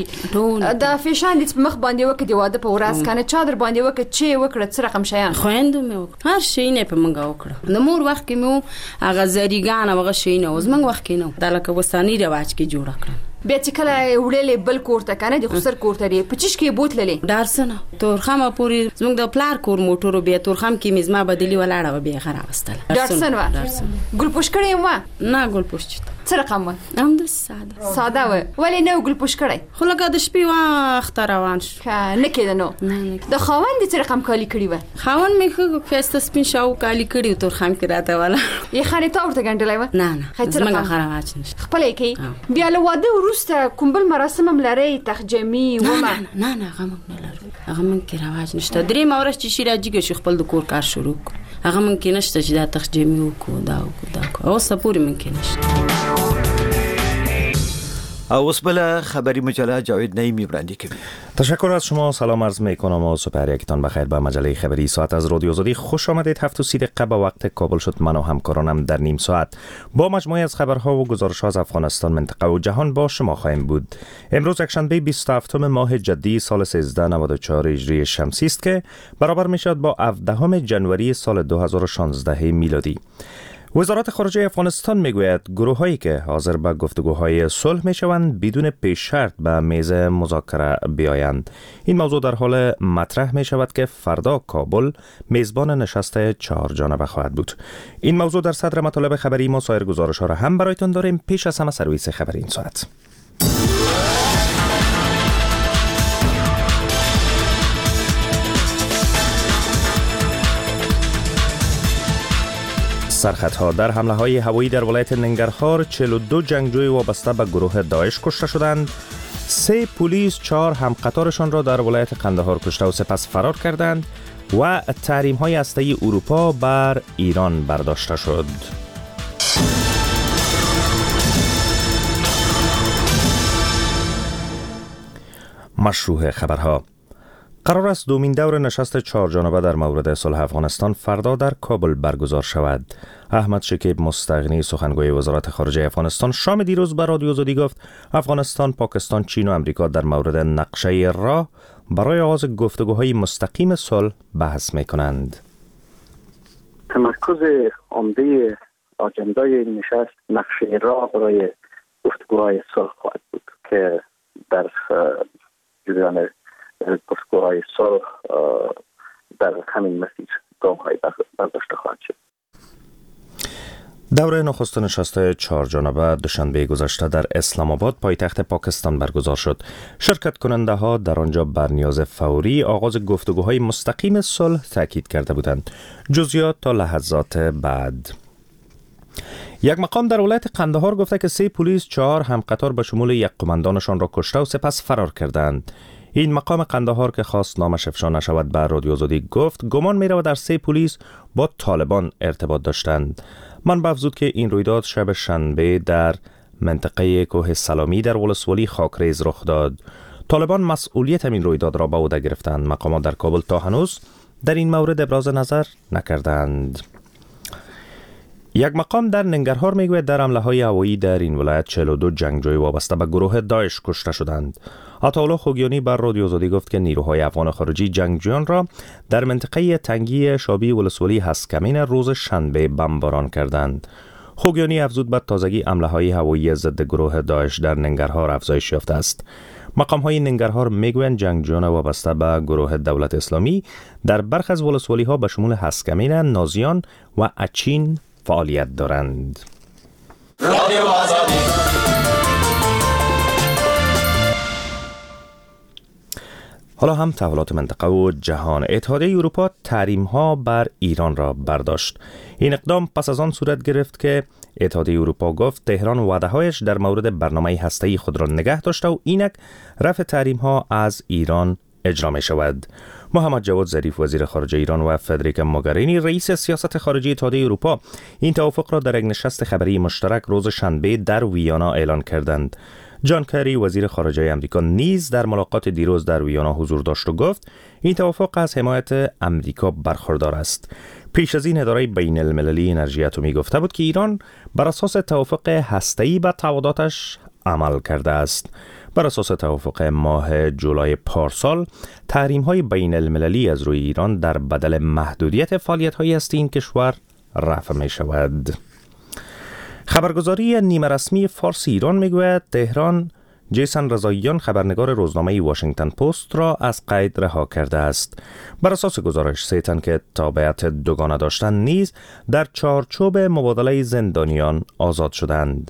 دا فیشان دې مخ باندې وکړي واده په ورځ کنه چادر باندې وکړي چې وکړه څه رقم شیان خويند مې وکړ هر شي نه په منګه وکړه. د مور وخت کې مو هغه زریګان هغه شي نه زمنګ وخت کې نو دا لکه وسانی رواج کې جوړ کړم. بیا چې کله وړلې بل کور ته کنه د خسر کور ته پچیش کې بوتللې دارسنه تورخمه پوری زموږ د پلار کور موټرو بیا تورخم کې مزما بدلی ولاړه بیا خراب واستله. دارسنه ګل پوش کړې ما نه ګل پوش چته څه رقم و؟ هم د ساده ساده و. ولې نه ګل پوش کړی؟ خو لکه د شپې وخت روان شو. ښه نه کېده نو. د خاوند دې څه رقم کالي کړي وه؟ خاوند مې ښه ښایسته سپین شاو کالي کړي و، تورخم کې راته وله. یخنې تا ورته ګنډلی وه؟ نه نه زموږ ښه رواج نشته. خپله یې کوي؟ بیا له واده وروسته کوم بل مراسم هم لرئ؟ تخجمي ومه؟ نه نه هغه موږ نه لرو، هغه موږ کې رواج نشته. درېیمه ورځ چې شي راجګه شو خپل د کور کار شروع کړو، هغه موږ کې نشته چې دا تخجمي وکړو دا وکړو دا وکړو، اوسه پورې موږ کې نشته. اوس بله خبری مجله جاوید نعیمی وړاندې کوي. تشکر از شما، سلام عرض میکنم و سپر یکتان بخیر به مجله خبری ساعت از رادیو آزادی. خوش آمدید. هفت و سی دقیقه به وقت کابل شد. من و همکارانم در نیم ساعت با مجموعه از خبرها و گزارش‌ها از افغانستان، منطقه و جهان با شما خواهیم بود. امروز یکشنبه بیست و هفتم ماه جدی سال سیزده نود و چهار هجری شمسی است که برابر میشد با هفدهم ژانویه سال دو هزار و شانزده میلادی. وزارت خارجه افغانستان میگوید گروه‌هایی که حاضر به گفتگوهای صلح میشوند بدون پیش شرط به میز مذاکره بیایند. این موضوع در حال مطرح میشود که فردا کابل میزبان نشست چهار جانبه خواهد بود. این موضوع در صدر مطالب خبری ما. سایر گزارش‌ها را هم برایتان داریم. پیش از همه سرویس خبری این ساعت. سرخطها در حمله های هوایی در ولایت ننگرهار چهل و دو جنگجوی وابسته به گروه داعش کشته شدند. سه پلیس چهار همقطارشان را در ولایت قندهار کشته و سپس فرار کردند و تحریم های هسته‌ای اروپا بر ایران برداشته شد. مشروع خبرها. قرار است دومین دور نشست چهار جانبه در مورد صلح افغانستان فردا در کابل برگزار شود. احمد شکیب مستغنی سخنگوی وزارت خارجه افغانستان شام دیروز به رادیو آزادی گفت افغانستان، پاکستان، چین و امریکا در مورد نقشه راه برای آغاز گفتگوهای مستقیم صلح بحث می‌کنند. تمرکز عمده آجندای این نشست نقشه راه برای گفتگوهای صلح خواهد بود که در جریان گفتگوهای صلح در همین مسیر گام‌های برداشته خواهد شد. دوره نخست نشست چهار جانبه دوشنبه گذشته در اسلام آباد پایتخت پاکستان برگزار شد. شرکت کننده ها در آنجا بر نیاز فوری آغاز گفتگوهای مستقیم صلح تاکید کرده بودند. جزئیات تا لحظات بعد. یک مقام در ولایت قندهار گفته که سه پلیس چهار همقطار به شمول یک قماندانشان را کشته و سپس فرار کردند. این مقام قندهار که خواست نامش افشا نشود به رادیو آزادی گفت گمان می رود در سه پلیس با طالبان ارتباط داشتند. منبع افزود که این رویداد شب شنبه در منطقه کوه سلامی در ولسوالی خاکریز رخ داد. طالبان مسئولیت همین رویداد را به عهده گرفتند. مقامات در کابل تا هنوز در این مورد ابراز نظر نکردند. یک مقام در ننگرهار میگوید در حمله های هوایی در این ولایت چهل و دو جنگجوی وابسته به گروه داعش کشته شدند. عطاالله خوگیانی بر رادیو آزادی گفت که نیروهای افغان خارجی جنگجویان را در منطقه تنگی شابی ولسوالی هسکمین روز شنبه بمباران کردند. خوگیانی افزود بر تازگی حمله های هوایی ضد گروه داعش در ننگرهار افزایش یافته است. مقام های ننگرهار میگویند جنگجویان وابسته به گروه دولت اسلامی در برخی از ولسوالی ها به شمول هسکمین، نازیان و اچین فعالیت دارند. رادیو آزادی. حالا هم تحولات منطقه و جهان. اتحادیه اروپا تحریم‌ها بر ایران را برداشت. این اقدام پس از آن صورت گرفت که اتحادیه اروپا گفت تهران وعده‌هایش در مورد برنامه هسته‌ای خود را نگه داشته و اینک رفع تحریم‌ها از ایران اجرا می شود. محمد جواد ظریف وزیر خارجه ایران و فدریکا موگرینی رئیس سیاست خارجی اتحادیه اروپا این توافق را در یک نشست خبری مشترک روز شنبه در ویانا اعلان کردند. جان کری وزیر خارجه آمریکا نیز در ملاقات دیروز در ویانا حضور داشت و گفت این توافق از حمایت آمریکا برخوردار است. پیش از این اداره بین المللی انرژی اتمی گفته بود که ایران بر اساس توافق هسته‌ای به تعهداتش عمل کرده است. بر اساس توافق ماه جولای پارسال تحریم‌های بین المللی از روی ایران در بدل محدودیت فعالیت‌های هسته‌ای این کشور رفع می‌شود. خبرگزاری نیمه رسمی فارسی ایران میگوید تهران جیسن رضاییان خبرنگار روزنامه واشنگتن پست را از قید رها کرده است. بر اساس گزارش سه تن که تابعیت دوگانه داشتند نیز در چارچوب مبادله زندانیان آزاد شدند.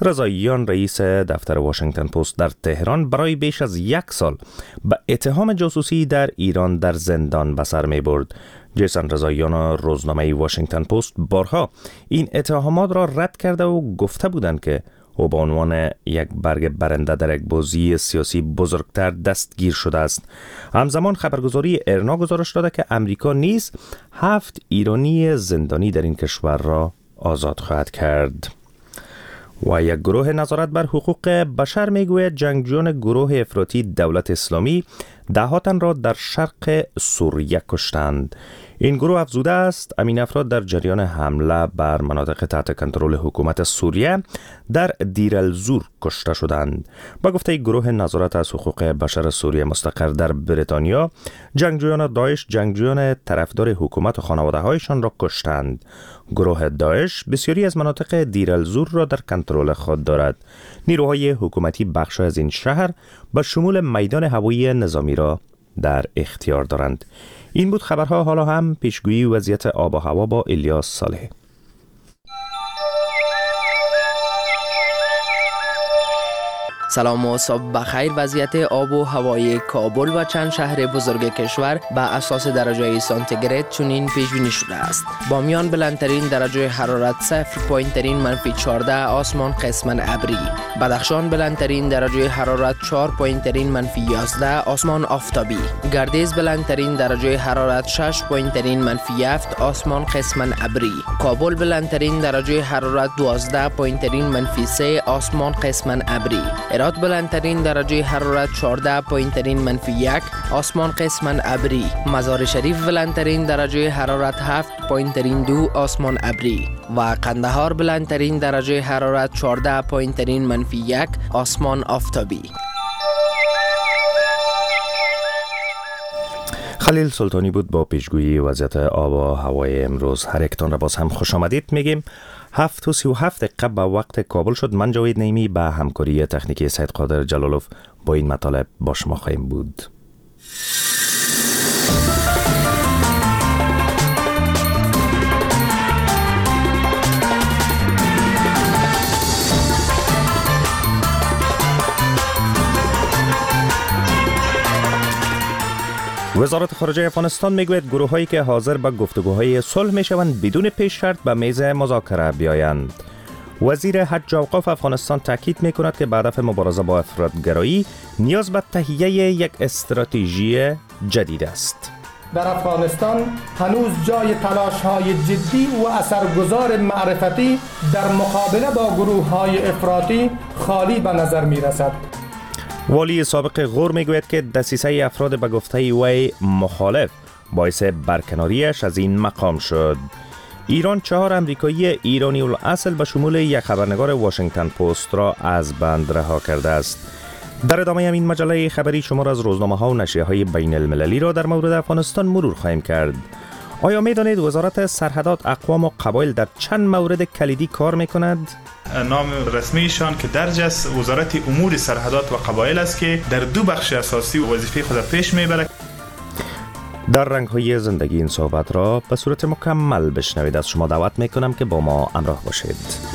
رضاییان رئیس دفتر واشنگتن پست در تهران برای بیش از یک سال به اتهام جاسوسی در ایران در زندان به سر می برد. جیسن رضاییان روزنامه واشنگتن پست بارها این اتهامات را رد کرده و گفته بودند که او به عنوان یک برگ برنده در یک بازی سیاسی بزرگتر دستگیر شده است. همزمان خبرگزاری ارنا گزارش داده که امریکا نیز هفت ایرانی زندانی در این کشور را آزاد خواهد کرد. و یک گروه نظارت بر حقوق بشر میگوید جنگجویان گروه افراطی دولت اسلامی ده تن را در شرق سوریه کشتند. این گروه افزوده است امین افراد در جریان حمله بر مناطق تحت کنترل حکومت سوریه در دیر الزور کشته شدند. با گفته گروه نظارت از حقوق بشر سوریه مستقر در بریتانیا، جنگجویان داعش جنگجویان طرفدار حکومت و خانواده‌هایشان را کشتند. گروه داعش بسیاری از مناطق دیر الزور را در کنترل خود دارد. نیروهای حکومتی بخش از این شهر به شمول میدان هوایی نظامی را در اختیار دارند. این بود خبرها. حالا هم پیشگویی وضعیت آب و هوا با الیاس صالح. سلام و صبح بخیر. وضعیت آب و هوای کابل و چند شهر بزرگ کشور به اساس درجه سانتیگراد چنین پیش بینی شده است. بامیان بلندترین درجه حرارت صفر، پایینترین منفی چهارده، آسمان قسماً ابری. بدخشان بلندترین درجه حرارت چهار، پایینترین منفی یازده، آسمان آفتابی. گردیز بلندترین درجه حرارت شش، پایینترین منفی هفت، آسمان قسماً ابری. کابل بلندترین درجه حرارت دوازده، پایینترین منفی سه، آسمان قسماً ابری. هرات بلندترین درجه حرارت چهارده، پایینترین منفی یک، آسمان قسماً ابری. مزار شریف بلندترین درجه حرارت هفت، پایینترین دو، آسمان ابری. و قندهار بلندترین درجه حرارت چهارده، پایینترین منفی یک، آسمان آفتابی. خلیل سلطانی بود با پیشگویی وضعیت آب و هوای امروز. هر یکتان را باز هم خوش آمدید میگیم. هفت و سی و هفت دقیقه به وقت کابل شد. من جاوید نیمی به همکاری تکنیکی سید قادر جلالوف با این مطالب با شما خواهیم بود. وزارت خارجه افغانستان میگوید گروه‌هایی که حاضر به گفتگوهای صلح میشوند بدون پیش شرط به میز مذاکره بیایند. وزیر حج و اوقاف افغانستان تاکید میکند که به هدف مبارزه با افراطگرایی نیاز به تهیه یک استراتژی جدید است. در افغانستان هنوز جای تلاش‌های جدی و اثرگذار معرفتی در مقابله با گروه‌های افراطی خالی به نظر میرسد. والی سابق غور میگوید که دسیسه افراد به گفته وی مخالف باعث برکناریش از این مقام شد. ایران چهار امریکایی ایرانی الاصل به شمول یک خبرنگار واشنگتن پست را از بند رها کرده است. در ادامه همین مجله خبری شمار از روزنامه‌ها و نشریه‌های بین المللی را در مورد افغانستان مرور خواهیم کرد. آیا می‌دانید وزارت سرحدات اقوام و قبایل در چند مورد کلیدی کار می‌کند؟ نام رسمیشان که درج است وزارت امور سرحدات و قبایل است که در دو بخش اساسی وظیفه خود پیش میبرد. در رنگ‌های زندگی این صحبت را به صورت مکمل بشنوید. از شما دعوت میکنم که با ما همراه باشید.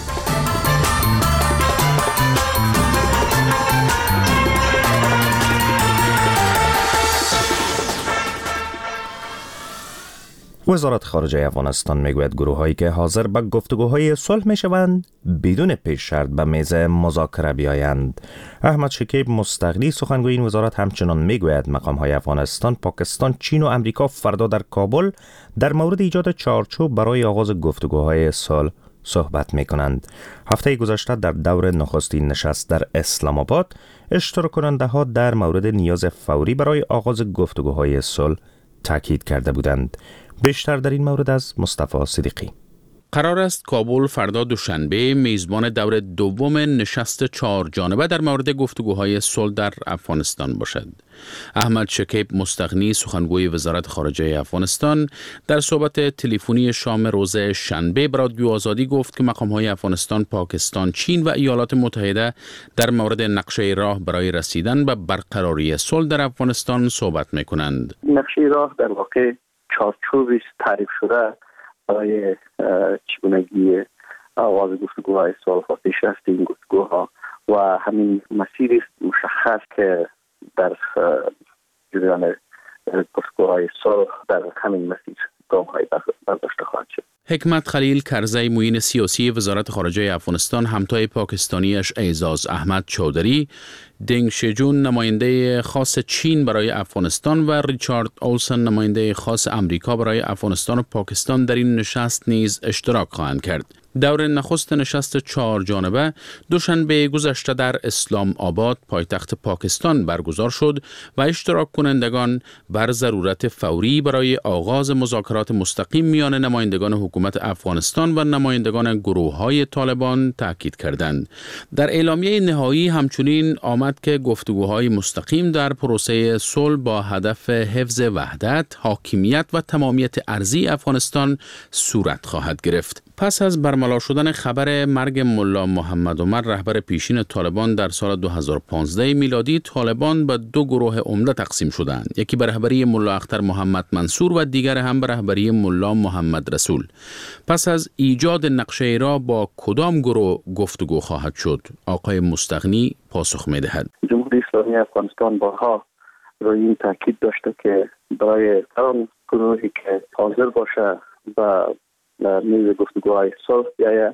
وزارت خارجه افغانستان میگوید گروه‌هایی که حاضر به گفتگوهای صلح میشوند بدون پیش شرط به میز مذاکره بیایند. احمد شکیب مستغنی سخنگوی این وزارت همچنان میگوید مقام‌های افغانستان، پاکستان، چین و امریکا فردا در کابل در مورد ایجاد چارچوب برای آغاز گفتگوهای صلح صحبت میکنند. هفته گذشته در دور نخستین نشست در اسلام آباد اشتراک کننده ها در مورد نیاز فوری برای آغاز گفتگوهای صلح تاکید کرده بودند. بیشتر در این مورد از مصطفی صدیقی. قرار است کابل فردا دوشنبه میزبان دور دوم نشست چهار جانبه در مورد گفتگوهای صلح در افغانستان باشد. احمد شکیب مستغنی سخنگوی وزارت خارجه افغانستان در صحبت تلفنی شام روز شنبه به رادیو آزادی گفت که مقام‌های افغانستان، پاکستان، چین و ایالات متحده در مورد نقشه راه برای رسیدن به برقراری صلح در افغانستان صحبت می‌کنند. نقشه راه در واقع چارچوبی تعریف شده برای چگونگی آغاز گفتگوهای صلح و پیشرفت این گفتگوها و همین مسیری مشخص که در جریان گفتگوهای صلح در همین مسیر گام‌های برداشته خواهد شد. حکمت خلیل کرزی معین سیاسی وزارت خارجه افغانستان همتای پاکستانیش اعزاز احمد چودری، دنگ شجون نماینده خاص چین برای افغانستان و ریچارد اولسن نماینده خاص امریکا برای افغانستان و پاکستان در این نشست نیز اشتراک خواهند کرد. دور نخست نشست چهار جانبه دوشنبه گذشته در اسلام آباد پایتخت پاکستان برگزار شد و اشتراک کنندگان بر ضرورت فوری برای آغاز مذاکرات مستقیم میان نمایندگان حکومت افغانستان و نمایندگان گروه‌های طالبان تاکید کردند. در اعلامیه نهایی همچنین آمد که گفتگوهای مستقیم در پروسه صلح با هدف حفظ وحدت، حاکمیت و تمامیت ارضی افغانستان صورت خواهد گرفت. پس از برملا شدن خبر مرگ ملا محمد عمر رهبر پیشین طالبان در سال دو هزار و پانزده میلادی، طالبان به دو گروه عمده تقسیم شدند. یکی به رهبری ملا اختر محمد منصور و دیگر هم به رهبری ملا محمد رسول. پس از ایجاد نقشه را با کدام گروه گفتگو خواهد شد؟ آقای مستغنی پاسخ می‌دهد. جمهوری اسلامی افغانستان بارها روی این تاکید داشته که برای آن گروهی که حاضر باشه و میز گفتگوهای صلح یا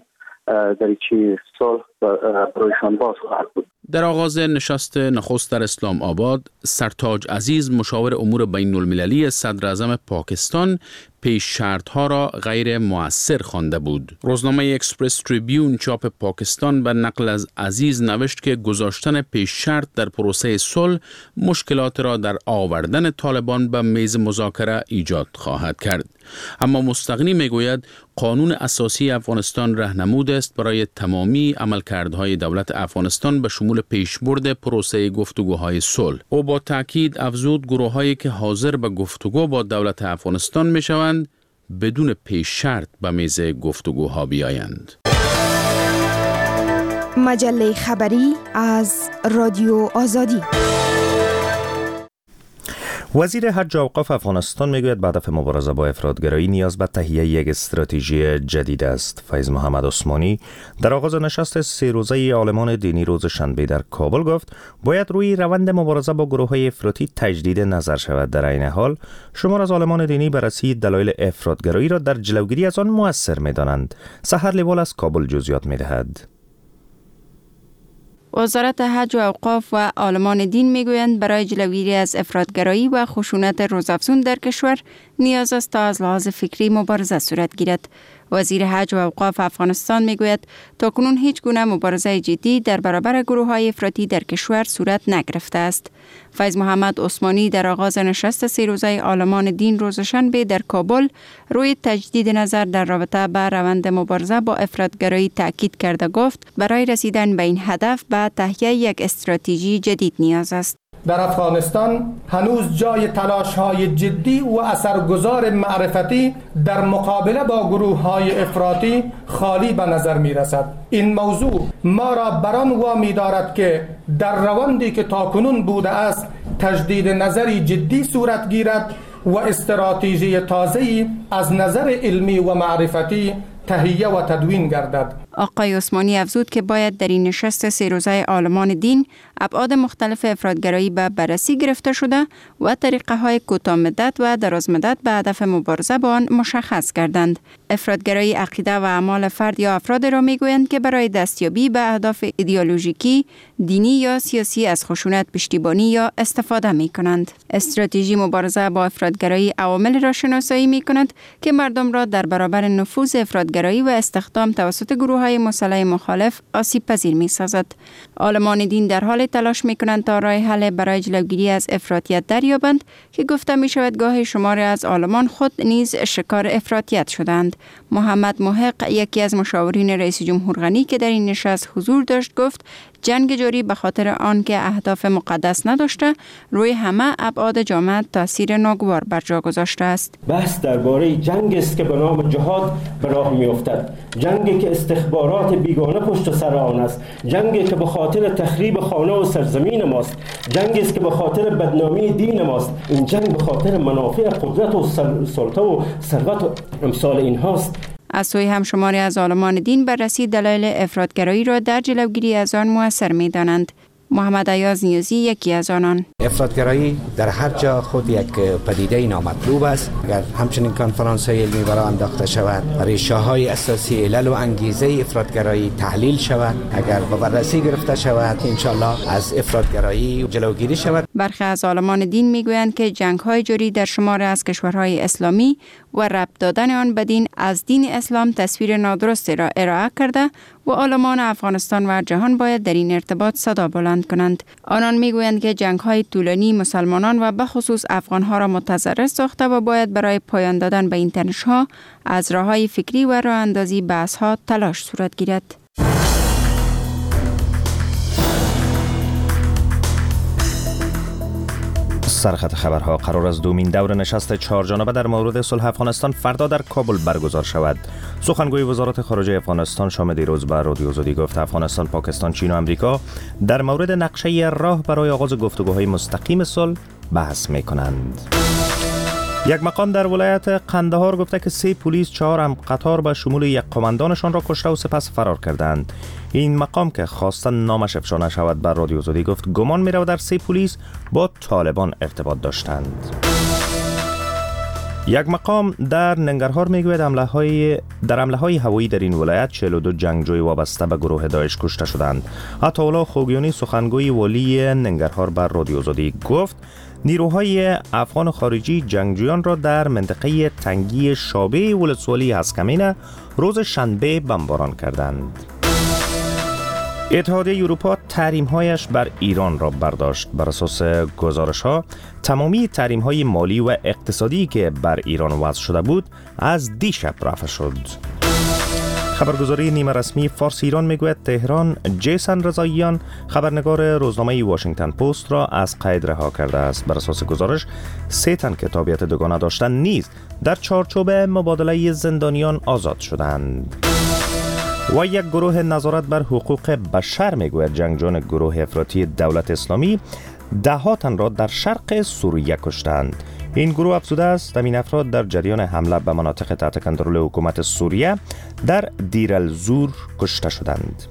دریچه صلح برایشان باز خواهد بود. در آغاز نشست نخست در اسلام آباد، سرتاج عزیز مشاور امور بین المللی صدر اعظم پاکستان پیش شرطها را غیر مؤثر خوانده بود. روزنامه اکسپرس تریبیون چاپ پاکستان به نقل از عزیز نوشت که گذاشتن پیش شرط در پروسه صلح مشکلات را در آوردن طالبان به میز مذاکره ایجاد خواهد کرد. اما مستغنی میگوید قانون اساسی افغانستان راهنمود است برای تمامی عملکردهای دولت افغانستان به شمول پیشبرد پروسه گفتگوهای صلح. او با تاکید افزود گروه‌هایی که حاضر به گفتگو با دولت افغانستان میشوند بدون پیش شرط به میز گفتگوها بیایند. مجله خبری از رادیو آزادی. وزیر حج و اوقاف افغانستان میگوید به هدف مبارزه با افراطگرایی نیاز به تهیه یک استراتژی جدید است. فیض محمد عثمانی در آغاز نشست سه روزه عالمان دینی روز شنبه در کابل گفت باید روی روند مبارزه با گروه‌های افراطی تجدید نظر شود. در عین حال شمار از عالمان دینی بررسی دلایل افراطگرایی را در جلوگیری از آن مؤثر می‌دانند. سحر لیوال از کابل جزئیات می‌دهد. وزارت حج و اوقاف و عالمان دین میگویند برای جلوگیری از افراطگرایی و خشونت روزافزون در کشور نیاز است تا از لحاظ فکری مبارزه صورت گیرد. وزیر حج و اوقاف افغانستان میگوید تاکنون هیچ گونه مبارزه جدی در برابر گروه‌های افراطی در کشور صورت نگرفته است. فیض محمد عثمانی در آغاز نشست سه روزه عالمان دین روز شنبه در کابل روی تجدید نظر در رابطه با روند مبارزه با افراطگرایی تاکید کرده گفت برای رسیدن به این هدف به تهیه یک استراتژی جدید نیاز است. در افغانستان هنوز جای تلاش‌های جدی و اثرگذار معرفتی در مقابله با گروه‌های افراطی خالی به نظر می‌رسد. این موضوع ما را بر آن وامی دارد که در روندی که تاکنون بوده است تجدید نظری جدی صورت گیرد و استراتژی تازه‌ای از نظر علمی و معرفتی تهیه و تدوین گردد. آقای عثمانی افزود که باید در این نشست سه روزه عالمان دین ابعاد مختلف افراطگرایی به بررسی گرفته شده و طریقه های کوتاه مدت و دراز مدت به هدف مبارزه با آن مشخص کردند. افراطگرایی عقیده و اعمال فرد یا افراد را میگویند که برای دستیابی به اهداف ایدئولوژیکی، دینی یا سیاسی از خشونت پشتیبانی یا استفاده می کنند. استراتژی مبارزه با افراطگرایی عوامل را شناسایی می کند که مردم را در برابر نفوذ افراطگرایی و استخدام توسط گروه های مسلح مخالف آسیب پذیر می سازد. عالمان دین در حال تلاش می کنند تا راه حل برای جلوگیری از افراطیت دریابند که گفته می شود گاهی شمار از عالمان خود نیز شکار افراطیت شدند. محمد محق یکی از مشاورین رئیس جمهور غنی که در این نشست حضور داشت گفت جنگ جاری به خاطر آن که اهداف مقدس نداشته روی همه ابعاد جامعه تاثیر ناگوار بر جا گذاشته است. بحث درباره جنگ است که به نام جهاد به راه می‌افتد. جنگی که استخبارات بیگانه پشت سر آن است. جنگی که به خاطر تخریب خانه و سرزمین ماست. جنگی است که به خاطر بدنامی دین ماست. این جنگ به خاطر منافع قدرت و سلطه و ثروت و امثال اینهاست. از سوی هم شماری از عالمان دین بررسی دلایل افراطگرایی را در جلوگیری از آن مؤثر می دانند. محمد ایاز نیازی یکی از آنان. افراطگرایی در هر جا خود یک پدیده نامطلوب است. اگر همچنین کنفرانس های علمی برای انداخته شود، ریشه های اساسی علل و انگیزه افراطگرایی تحلیل شود، اگر به بررسی گرفته شود، انشالله از افراطگرایی جلوگیری شود. برخی از عالمان دین میگویند که جنگ های جاری در شمار از کشورهای اسلامی و ربط دادن آن به دین از دین اسلام تصویر نادرستی را ارائه کرده و عالمان افغانستان و جهان باید در این ارتباط صدا بلند کنند. آنان میگویند که جنگ‌های طولانی مسلمانان و به خصوص افغان‌ها را متضرر ساخته و باید برای پایان دادن به این تنش‌ها از راه‌های فکری و راه‌اندازی بحث‌ها تلاش صورت گیرد. سرخط خبرها قرار است دومین دور نشست چهار جانبه در مورد صلح افغانستان فردا در کابل برگزار شود. سخنگوی وزارت خارجه افغانستان شام دیروز به رادیو آزادی گفت افغانستان، پاکستان، چین و آمریکا در مورد نقشه راه برای آغاز گفتگوهای مستقیم صلح بحث می‌کنند. یک مقام در ولایت قندهار گفته که سه پلیس چهار هم قطار به شمول یک قماندانشان را کشته و سپس فرار کردند. این مقام که خواستن نامش افشا نشود بر رادیو آزادی گفت گمان می‌رود در سه پلیس با طالبان ارتباط داشتند. یک مقام در ننگرهار میگوید حمله های در حمله های هوایی در این ولایت چهل و دو جنگجوی وابسته به گروه داعش کشته شدند. عطاالله خوگیانی سخنگوی ولی ننگرهار بر رادیو آزادی گفت نیروهای افغان خارجی جنگجویان را در منطقه تنگی شابه ولسوالی هسکمین روز شنبه بمباران کردند. اتحادیه اروپا تحریم‌هایش بر ایران را برداشت. بر اساس گزارش‌ها تمامی تحریم‌های مالی و اقتصادی که بر ایران وضع شده بود از دیشب رفع شد. خبرگزاری نیمه رسمی فارس ایران میگوید تهران جیسن رضاییان خبرنگار روزنامه واشنگتن پست را از قید رها کرده است. بر اساس گزارش سه تن که تابعیت دوگانه داشتند نیز در چارچوب مبادله زندانیان آزاد شدند. و یک گروه نظارت بر حقوق بشر میگوید جنگجویان گروه افراطی دولت اسلامی ده ها تن را در شرق سوریه کشتند. این گروه افزوده است این افراد در جریان حمله به مناطق تحت کنترل حکومت سوریه در دیر الزور کشته شدند.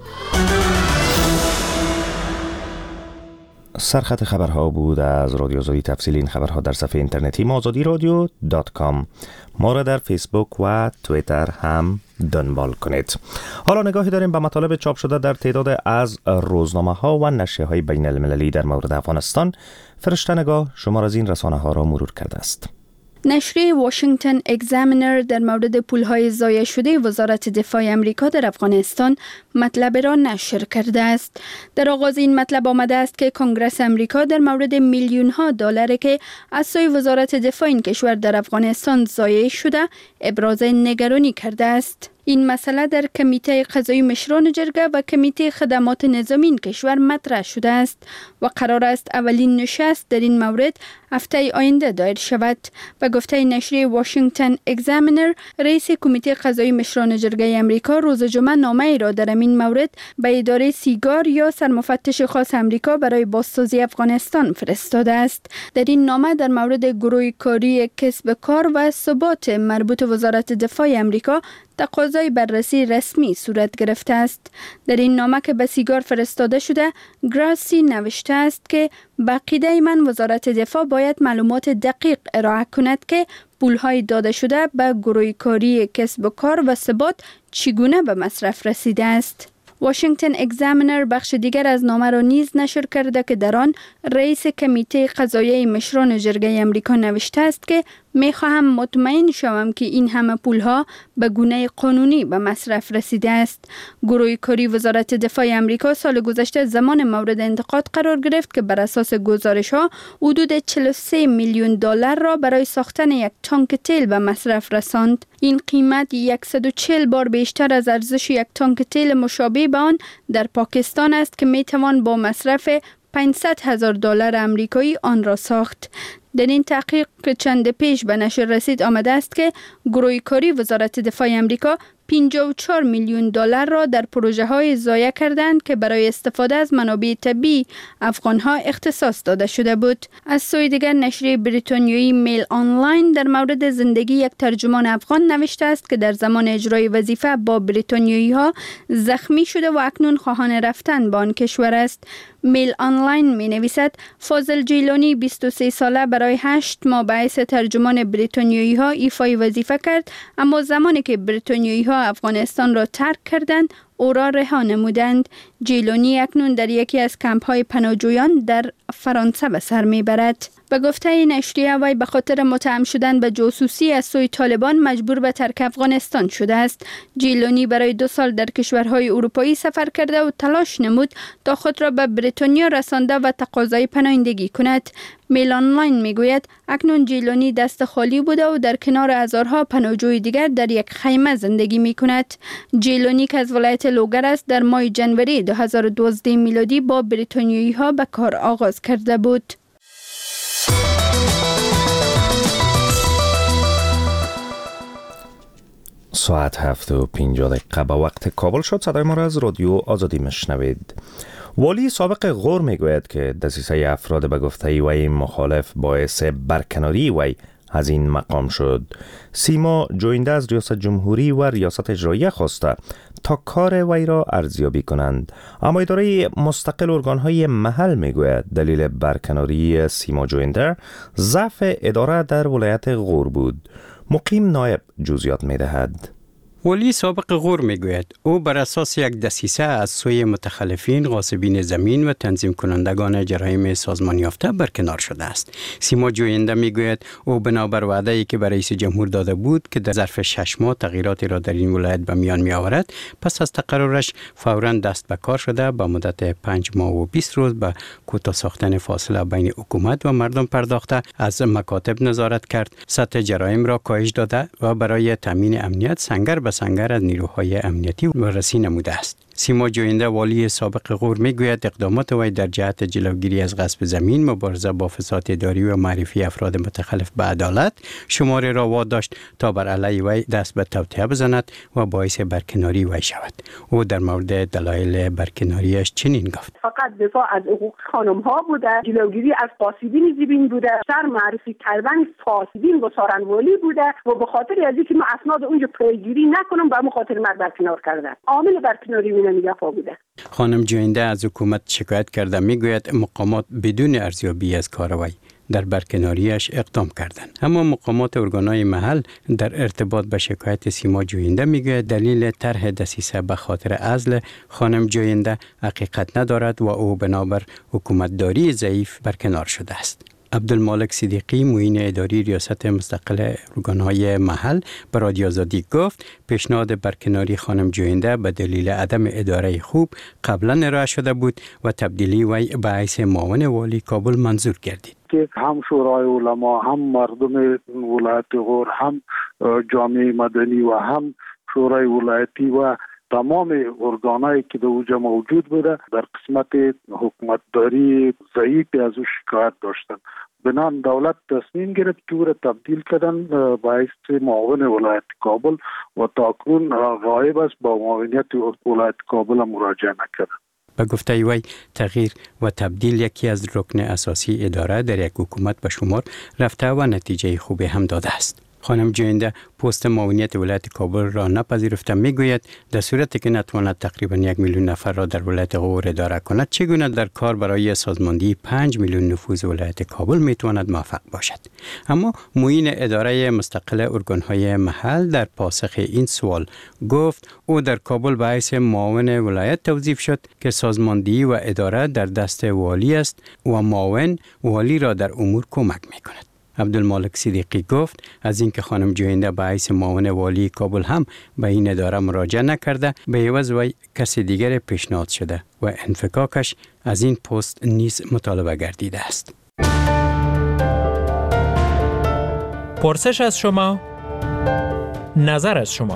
سرخط خبرها بود از رادیو آزادی. تفصیل این خبرها در صفحه اینترنتی ما آزادی رادیو دات کام. ما را در فیسبوک و توییتر هم دنبال کنید. حالا نگاهی داریم به مطالب چاپ شده در تعداد از روزنامه ها و نشریه های بین المللی در مورد افغانستان. فرشته نگاه شمار از این رسانه ها را مرور کرده است. نشریه واشنگتن اگزامینر در مورد پولهای ضایع شده وزارت دفاع آمریکا در افغانستان مطلب را نشر کرده است. در آغاز این مطلب آمده است که کنگره آمریکا در مورد میلیون ها دلار که از سوی وزارت دفاع این کشور در افغانستان ضایع شده ابراز نگرانی کرده است. این مسئله در کمیته قضایی مشران جرگه و کمیته خدمات نظامی این کشور مطرح شده است و قرار است اولین نشست در این مورد هفته آینده دایر شود. و گفته نشریه واشنگتن اگزامینر، رئیس کمیته قضایی مشران جرگه آمریکا روز جمعه نامه ای را در این مورد به اداره سیگار یا سرمفتش خاص آمریکا برای بازسازی افغانستان فرستاده است. در این نامه در مورد گروه کاری کسب کار و ثبات مربوط وزارت دفاع آمریکا تقاضای بررسی رسمی صورت گرفته است. در این نامه که به سیگار فرستاده شده، گراسی نوشته است که به عقیده من وزارت دفاع باید معلومات دقیق ارائه کند که پولهای داده شده به گروه کاری کسب و کار و ثبات چگونه به مصرف رسیده است. واشنگتن اگزامینر بخش دیگر از نامه را نیز نشر کرده که در آن رئیس کمیته قضایی مشران جرگه آمریکا نوشته است که می خواهم مطمئن شوم که این همه پولها به گونه قانونی به مصرف رسیده است. گروه کاری وزارت دفاع آمریکا سال گذشته زمان مورد انتقاد قرار گرفت که بر اساس گزارش ها حدود چهل و سه میلیون دلار را برای ساختن یک تانک تیل به مصرف رساند. این قیمت صد و چهل بار بیشتر از ارزش یک تانک تیل مشابه به آن در پاکستان است که می توان با مصرف پانصد هزار دلار آمریکایی آن را ساخت. در این تحقیق که چند پیش به نشر رسید آمده است که گروه کاری وزارت دفاع آمریکا پنجاه و چهار میلیون دلار را در پروژه های ضایع کردند که برای استفاده از منابع طبیعی افغان ها اختصاص داده شده بود. از سوی دیگر نشریه بریتانیایی میل آنلاین در مورد زندگی یک ترجمان افغان نوشته است که در زمان اجرای وظیفه با بریتانیایی ها زخمی شده و اکنون خواهان رفتن به آن کشور است. میل آنلاین می نویسد فاضل جیلانی بیست و سه ساله برای هشت ماه به حیث ترجمان بریتانیایی ها ایفای وظیفه کرد، اما زمانی که بریتانیایی ها افغانستان را ترک کردند او را رها نمودند. جیلانی اکنون در یکی از کمپ های پناهجویان در فرانسه به سر می برد. به گفته نشریه وی به خاطر متهم شدن به جاسوسی از سوی طالبان مجبور به ترک افغانستان شده است. جیلانی برای دو سال در کشورهای اروپایی سفر کرده و تلاش نمود تا خود را به بریتانیا رسانده و تقاضای پناهندگی کند. میل آنلاین میگوید اکنون جیلانی دست خالی بوده و در کنار هزارها پناهجوی دیگر در یک خیمه زندگی می کند. جیلانی که از ولایت لوگر است در ماه جنوری دو هزار و دوازده میلادی با بریتانیایی ها به کار آغاز کرده بود. ساعت هفت و پنجاه دقیقه به وقت کابل شد. صدای ما را از رادیو آزادی مشنوید. والی سابق غور میگوید که دسیسه افراد به گفته وی مخالف باعث برکناری وی از این مقام شد. سیما جوینده از ریاست جمهوری و ریاست اجراییه خواسته تا کار وی را ارزیابی کنند، اما اداره مستقل ارگانهای محل میگوید دلیل برکناری سیما جوینده ضعف اداره در ولایت غور بود. مقیم نایب جزئیات میدهد. ولی سابق غور میگوید او بر اساس یک دسیسه از سوی متخلفین، غاصبین زمین و تنظیم کنندگان جرایم سازمان یافته برکنار شده است. سیما جوینده میگوید او بنابر وعده‌ای که به رئیس جمهور داده بود که در ظرف شش ماه تغییراتی را در این ولایت به میان می آورد، پس از تقررش فوراً دست به کار شده با مدت پنج ماه و بیست روز به کوتاه ساختن فاصله بین حکومت و مردم پرداخته، از مکاتب نظارت کرد، سطح جرایم را کاهش داده و برای تامین امنیت سنگر به سنگر از نیروهای امنیتی بررسی نموده است. سیما جوینده والی سابق غور میگوید اقدامات وی در جهت جلوگیری از غصب زمین، مبارزه با فساد اداری و معرفی افراد متخلف به عدالت شماره را واداشت تا بر علیه وی دست به توطئه بزند و باعث برکناری وی شود. او در مورد دلایل برکناریش چنین گفت: فقط دفاع از حقوق خانم ها بوده، جلوگیری از فاسدین زبین بوده، سر معرفی کردن فاسدین و سارنوالی بوده و به خاطر از اینکه ما اسناد اونجا پیگیری نکنم به همون خاطر مرد برکنار کردن. عامل برکناری بوده. خانم جوینده از حکومت شکایت کرده، میگوید مقامات بدون ارزیابی از کار وی در برکناریش اقدام کردند. اما مقامات ارگانهای محل در ارتباط به شکایت سیما جوینده میگوید دلیل طرح دسیسه به خاطر عزل خانم جوینده حقیقت ندارد و او بنابر حکومتداری ضعیف برکنار شده است. عبدالمالک صدیقی معین اداری ریاست مستقل ارگانهای محل به رادیو آزادی گفت پیشنهاد برکناری خانم جوینده به دلیل عدم اداره خوب قبلا ارائه شده بود و تبدیلی وی به حیث معاون والی کابل منظور گردید. که هم شورای علما، هم مردم ولایت غور، هم جامعه مدنی و هم شورای ولایتی و تمام ارگانایی که در اوجا موجود بوده در قسمت حکومتداری ضعیفی از او شکایت داشتن. بنان دولت تصمیم گرفت که او را تبدیل کردن باعث معاون ولایت کابل و تاکنون غایب است، با معاونیت ولایت کابل مراجعه نکرده. به گفته وی تغییر و تبدیل یکی از رکن اساسی اداره در یک حکومت به شمار رفته و نتیجه خوبی هم داده است. خانم جوینده پست معاونیت ولایت کابل را نپذیرفته، میگوید در صورتی که نتواند تقریبا یک میلیون نفر را در ولایت غور اداره کند، چگونه در کار برای سازماندهی پنج میلیون نفوذ ولایت کابل میتواند موفق باشد. اما معین اداره مستقل ارگانهای محل در پاسخ این سوال گفت او در کابل به حیث معاون ولایت توظیف شد که سازماندهی و اداره در دست والی است و معاون والی را در امور کمک میکند. عبدالمالک صدیقی گفت از اینکه خانم جوینده به حیث معاون والی کابل هم به این اداره مراجعه نکرده، به عوض وی کسی دیگر پیشنهاد شده و انفکاکش از این پست نیز مطالبه گردیده است. پرسش از شما، نظر از شما.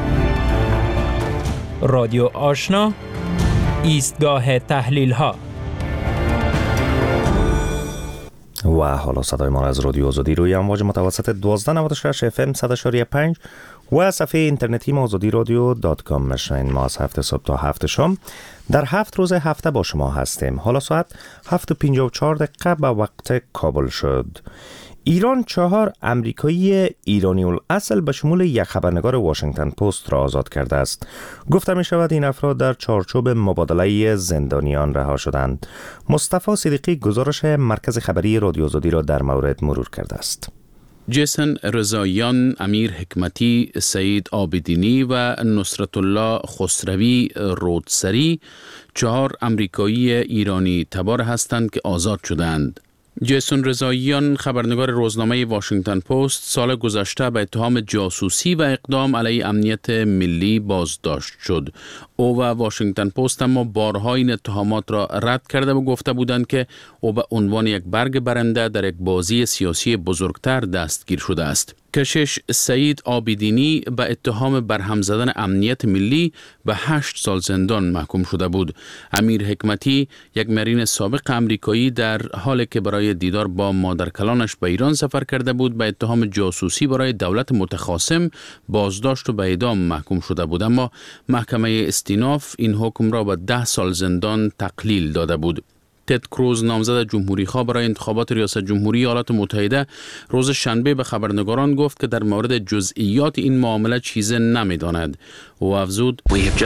رادیو آشنا، ایستگاه تحلیل ها. و و حالا صدای ما از رادیو آزادی روی امواج متوسط دوازده نود و شش اف ام صد و پنج و صفحه اینترنتی ما آزادی رادیو دات کام نشین. ما از هفت صبح تا هفت شام در هفت روز هفته با شما هستیم. حالا ساعت هفت و پنجاه و چهار دقیقه به وقت کابل شد. ایران چهار امریکایی ایرانی الاصل به شمول یک خبرنگار واشنگتن پست را آزاد کرده است. گفته می شود این افراد در چارچوب مبادله زندانیان رها شدند. مصطفی صدیقی گزارش مرکز خبری رادیو آزادی را در مورد مرور کرده است. جیسن رضاییان، امیر حکمتی، سعید عابدینی و نصرت الله خسروی رودسری چهار امریکایی ایرانی تبار هستند که آزاد شدند. جیسون رضاییان خبرنگار روزنامه واشنگتن پست سال گذشته به اتهام جاسوسی و اقدام علیه امنیت ملی بازداشت شد. او و واشنگتن پست اما بارها این اتهامات را رد کرده و گفته بودند که او به عنوان یک برگ برنده در یک بازی سیاسی بزرگتر دستگیر شده است. کشش سعید عابدینی به اتهام برهم زدن امنیت ملی به هشت سال زندان محکوم شده بود. امیر حکمتی یک مرین سابق امریکایی در حالی که برای دیدار با مادرکلانش به ایران سفر کرده بود به اتهام جاسوسی برای دولت متخاصم بازداشت و به اعدام محکوم شده بود، اما محکمه استیناف این حکم را به ده سال زندان تقلیل داده بود. تد کروز نامزد جمهوری‌خواه برای انتخابات ریاست جمهوری ایالات متحده روز شنبه به خبرنگاران گفت که در مورد جزئیات این معامله چیزی نمی‌داند. او افزود: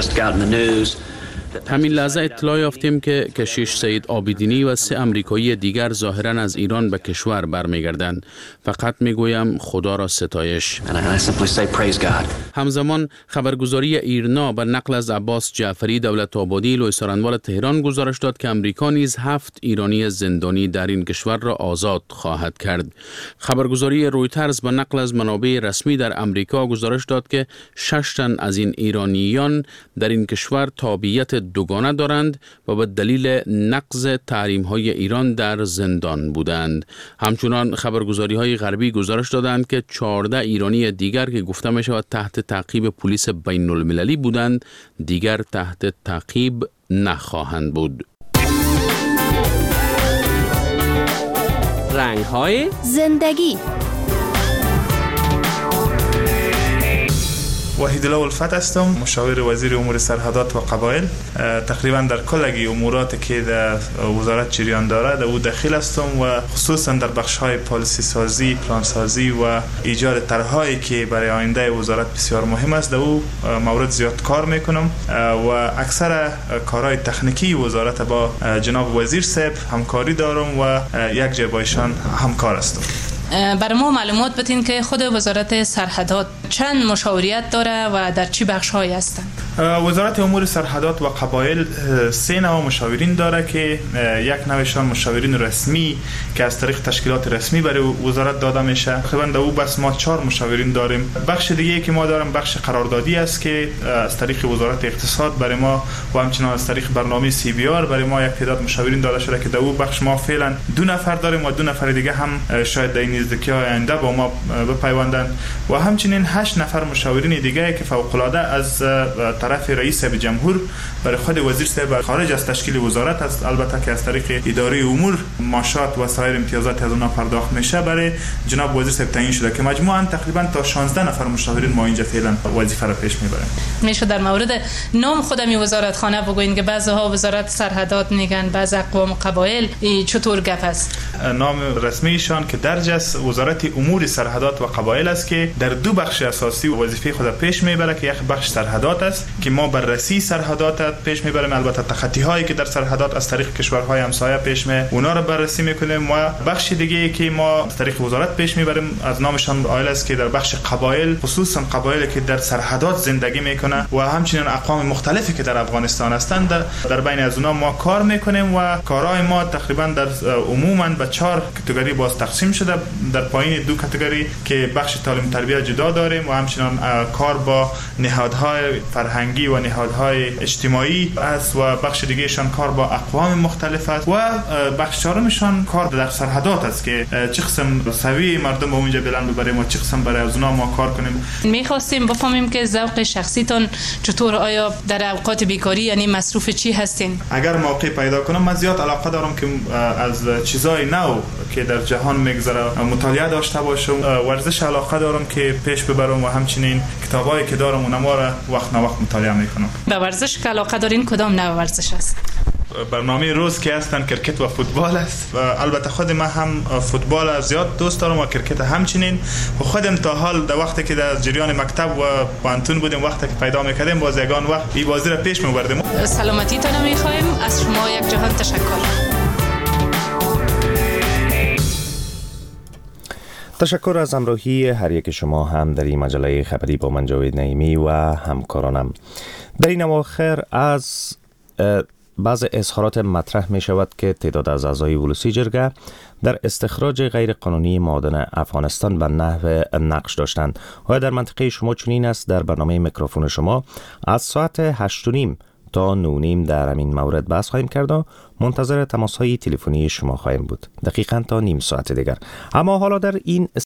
همین لحظه اطلاع یافتیم که کشیش سعید عابدینی و سه امریکایی دیگر ظاهراً از ایران به کشور برمیگردند. فقط میگویم خدا را ستایش. همزمان خبرگزاری ایرنا به نقل از عباس جعفری دولت آبادی لوی سارنوال تهران گزارش داد که امریکا نیز هفت ایرانی زندانی در این کشور را آزاد خواهد کرد. خبرگزاری رویترز به نقل از منابع رسمی در امریکا گزارش داد که شش تن از این ایرانیان در این کشور تابعیت دوگانه دارند و به دلیل نقض تحریم‌های ایران در زندان بودند. همچنان خبرگزاری‌های غربی گزارش دادند که چهارده ایرانی دیگر که گفته می‌شود تحت تعقیب پلیس بین‌المللی بودند دیگر تحت تعقیب نخواهند بود. رنگ‌های زندگی. وحید الله الفت هستم، مشاور وزیر امور سرحدات و قبایل. تقریبا در کلگی اموراتی که در وزارت جریان داره در او دخیل هستم و خصوصا در بخش‌های پالیسی سازی، پلان سازی و ایجاد طرح‌هایی که برای آینده وزارت بسیار مهم است در او مورد زیاد کار میکنم و اکثر کارهای تکنیکی وزارت با جناب وزیر صاحب همکاری دارم و یک جای با ایشان همکار هستم. برای ما معلومات بدین که خود وزارت سرحدات چند مشاوریت داره و در چی بخش‌هایی هستند؟ وزارت امور سرحدات و قبایل سه نوع مشاورین داره که یک نوعشان مشاورین رسمی که از طریق تشکیلات رسمی برای وزارت داده میشه. تقریبا در او بس ما چهار مشاورین داریم. بخش دیگه که ما داریم بخش قراردادی است که از طریق وزارت اقتصاد برای ما و همچنین از طریق برنامه سی بی آر برای ما یک تعداد مشاورین داده شده که در او بخش ما فعلا دو نفر داریم و دو نفر دیگه هم شاید در این نزدیکی‌های آینده با ما بپیوندند و همچنین هشت نفر مشاورین دیگه که فوق‌العاده از طرف رئیس جمهور برای خود وزیر صاحب خارج از تشکیل وزارت است، البته که از طریق اداره امور ماشات و سایر امتیازات از اونها پرداخت میشه برای جناب وزیر صاحب تعیین شده که مجموعاً تقریبا تا شانزده نفر مشاورین ما اینجا فعلا وظیفه را پیش میبریم. میشه در مورد نام خودمی وزارت خانه بگوین که بعضی‌ها وزارت سرحدات میگن، بعض اقوام قبایل، چطور گپ است؟ نام رسمیشان که درج است وزارت امور سرحدات و قبایل است که در دو بخش اساسی وظیفه خود پیش میبره که یک بخش سرحدات است که ما بررسی سرحدات پیش میبریم، البته تخطی هایی که در سرحدات از طریق کشورهای همسایه پیش می اونا رو بررسی میکنیم و بخش دیگه که ما از طریق وزارت پیش میبریم از نامشان آیل است که در بخش قبایل، خصوصا قبایلی که در سرحدات زندگی میکنه و همچنین اقوام مختلفی که در افغانستان هستند در, در بین از اونا ما کار میکنیم و کارهای ما تقریبا در عموما به چهار کاتگوری باز تقسیم شده. در پایین دو کاتگوری که بخش تعلیم تربیت جدا داریم و همچنین کار با نهادهای فرهنگی و نهادهای اجتماعی است و بخش دیگهشان کار با اقوام مختلف است و بخش چهارمشان کار در سرحدات است که چه قسم سوی مردم به اونجا بلند ببریم و چه قسم برای از اونها ما کار کنیم. می‌خواستیم بفهمیم که ذوق شخصیتون چطور، آیا در اوقات بیکاری یعنی مصروف چی هستین؟ اگر موقع پیدا کنم من زیاد علاقه دارم که از چیزای نو نو که در جهان میگذره مطالعه داشته باشم. ورزش علاقه دارم که پیش ببرم و همچنین کتابایی که دارم اونها را وقت نه وقت مطالعه میکنم. به ورزش که علاقه دارین کدام نوع ورزش است؟ برنامه روز که هستن کرکت و فوتبال است. و البته خود من هم فوتبال زیاد دوست دارم و کرکت همچنین. و خودم تا حال در وقتی که در جریان مکتب و پانتون بودیم وقتی که پیدا میکردیم باز یگان وقت این بازی را پیش میبردیم. سلامتی تان میخوایم. از شما یک جهان تشکر. تشکر از همراهی هر یک شما هم در این مجله خبری با من جاوید نعیمی و همکارانم. در این اواخر از بعض اظهارات مطرح می شود که تعداد از اعضای ولسی جرگه در استخراج غیر قانونی معادن افغانستان به نحو نقش داشتند. آیا در منطقه شما چنین است؟ در برنامه میکروفون شما از ساعت هشت و نیم تا نه نیم در همین مورد بحث خواهیم کرد و منتظر تماس های تلفنی شما خواهیم بود، دقیقاً تا نیم ساعت دیگر. اما حالا در این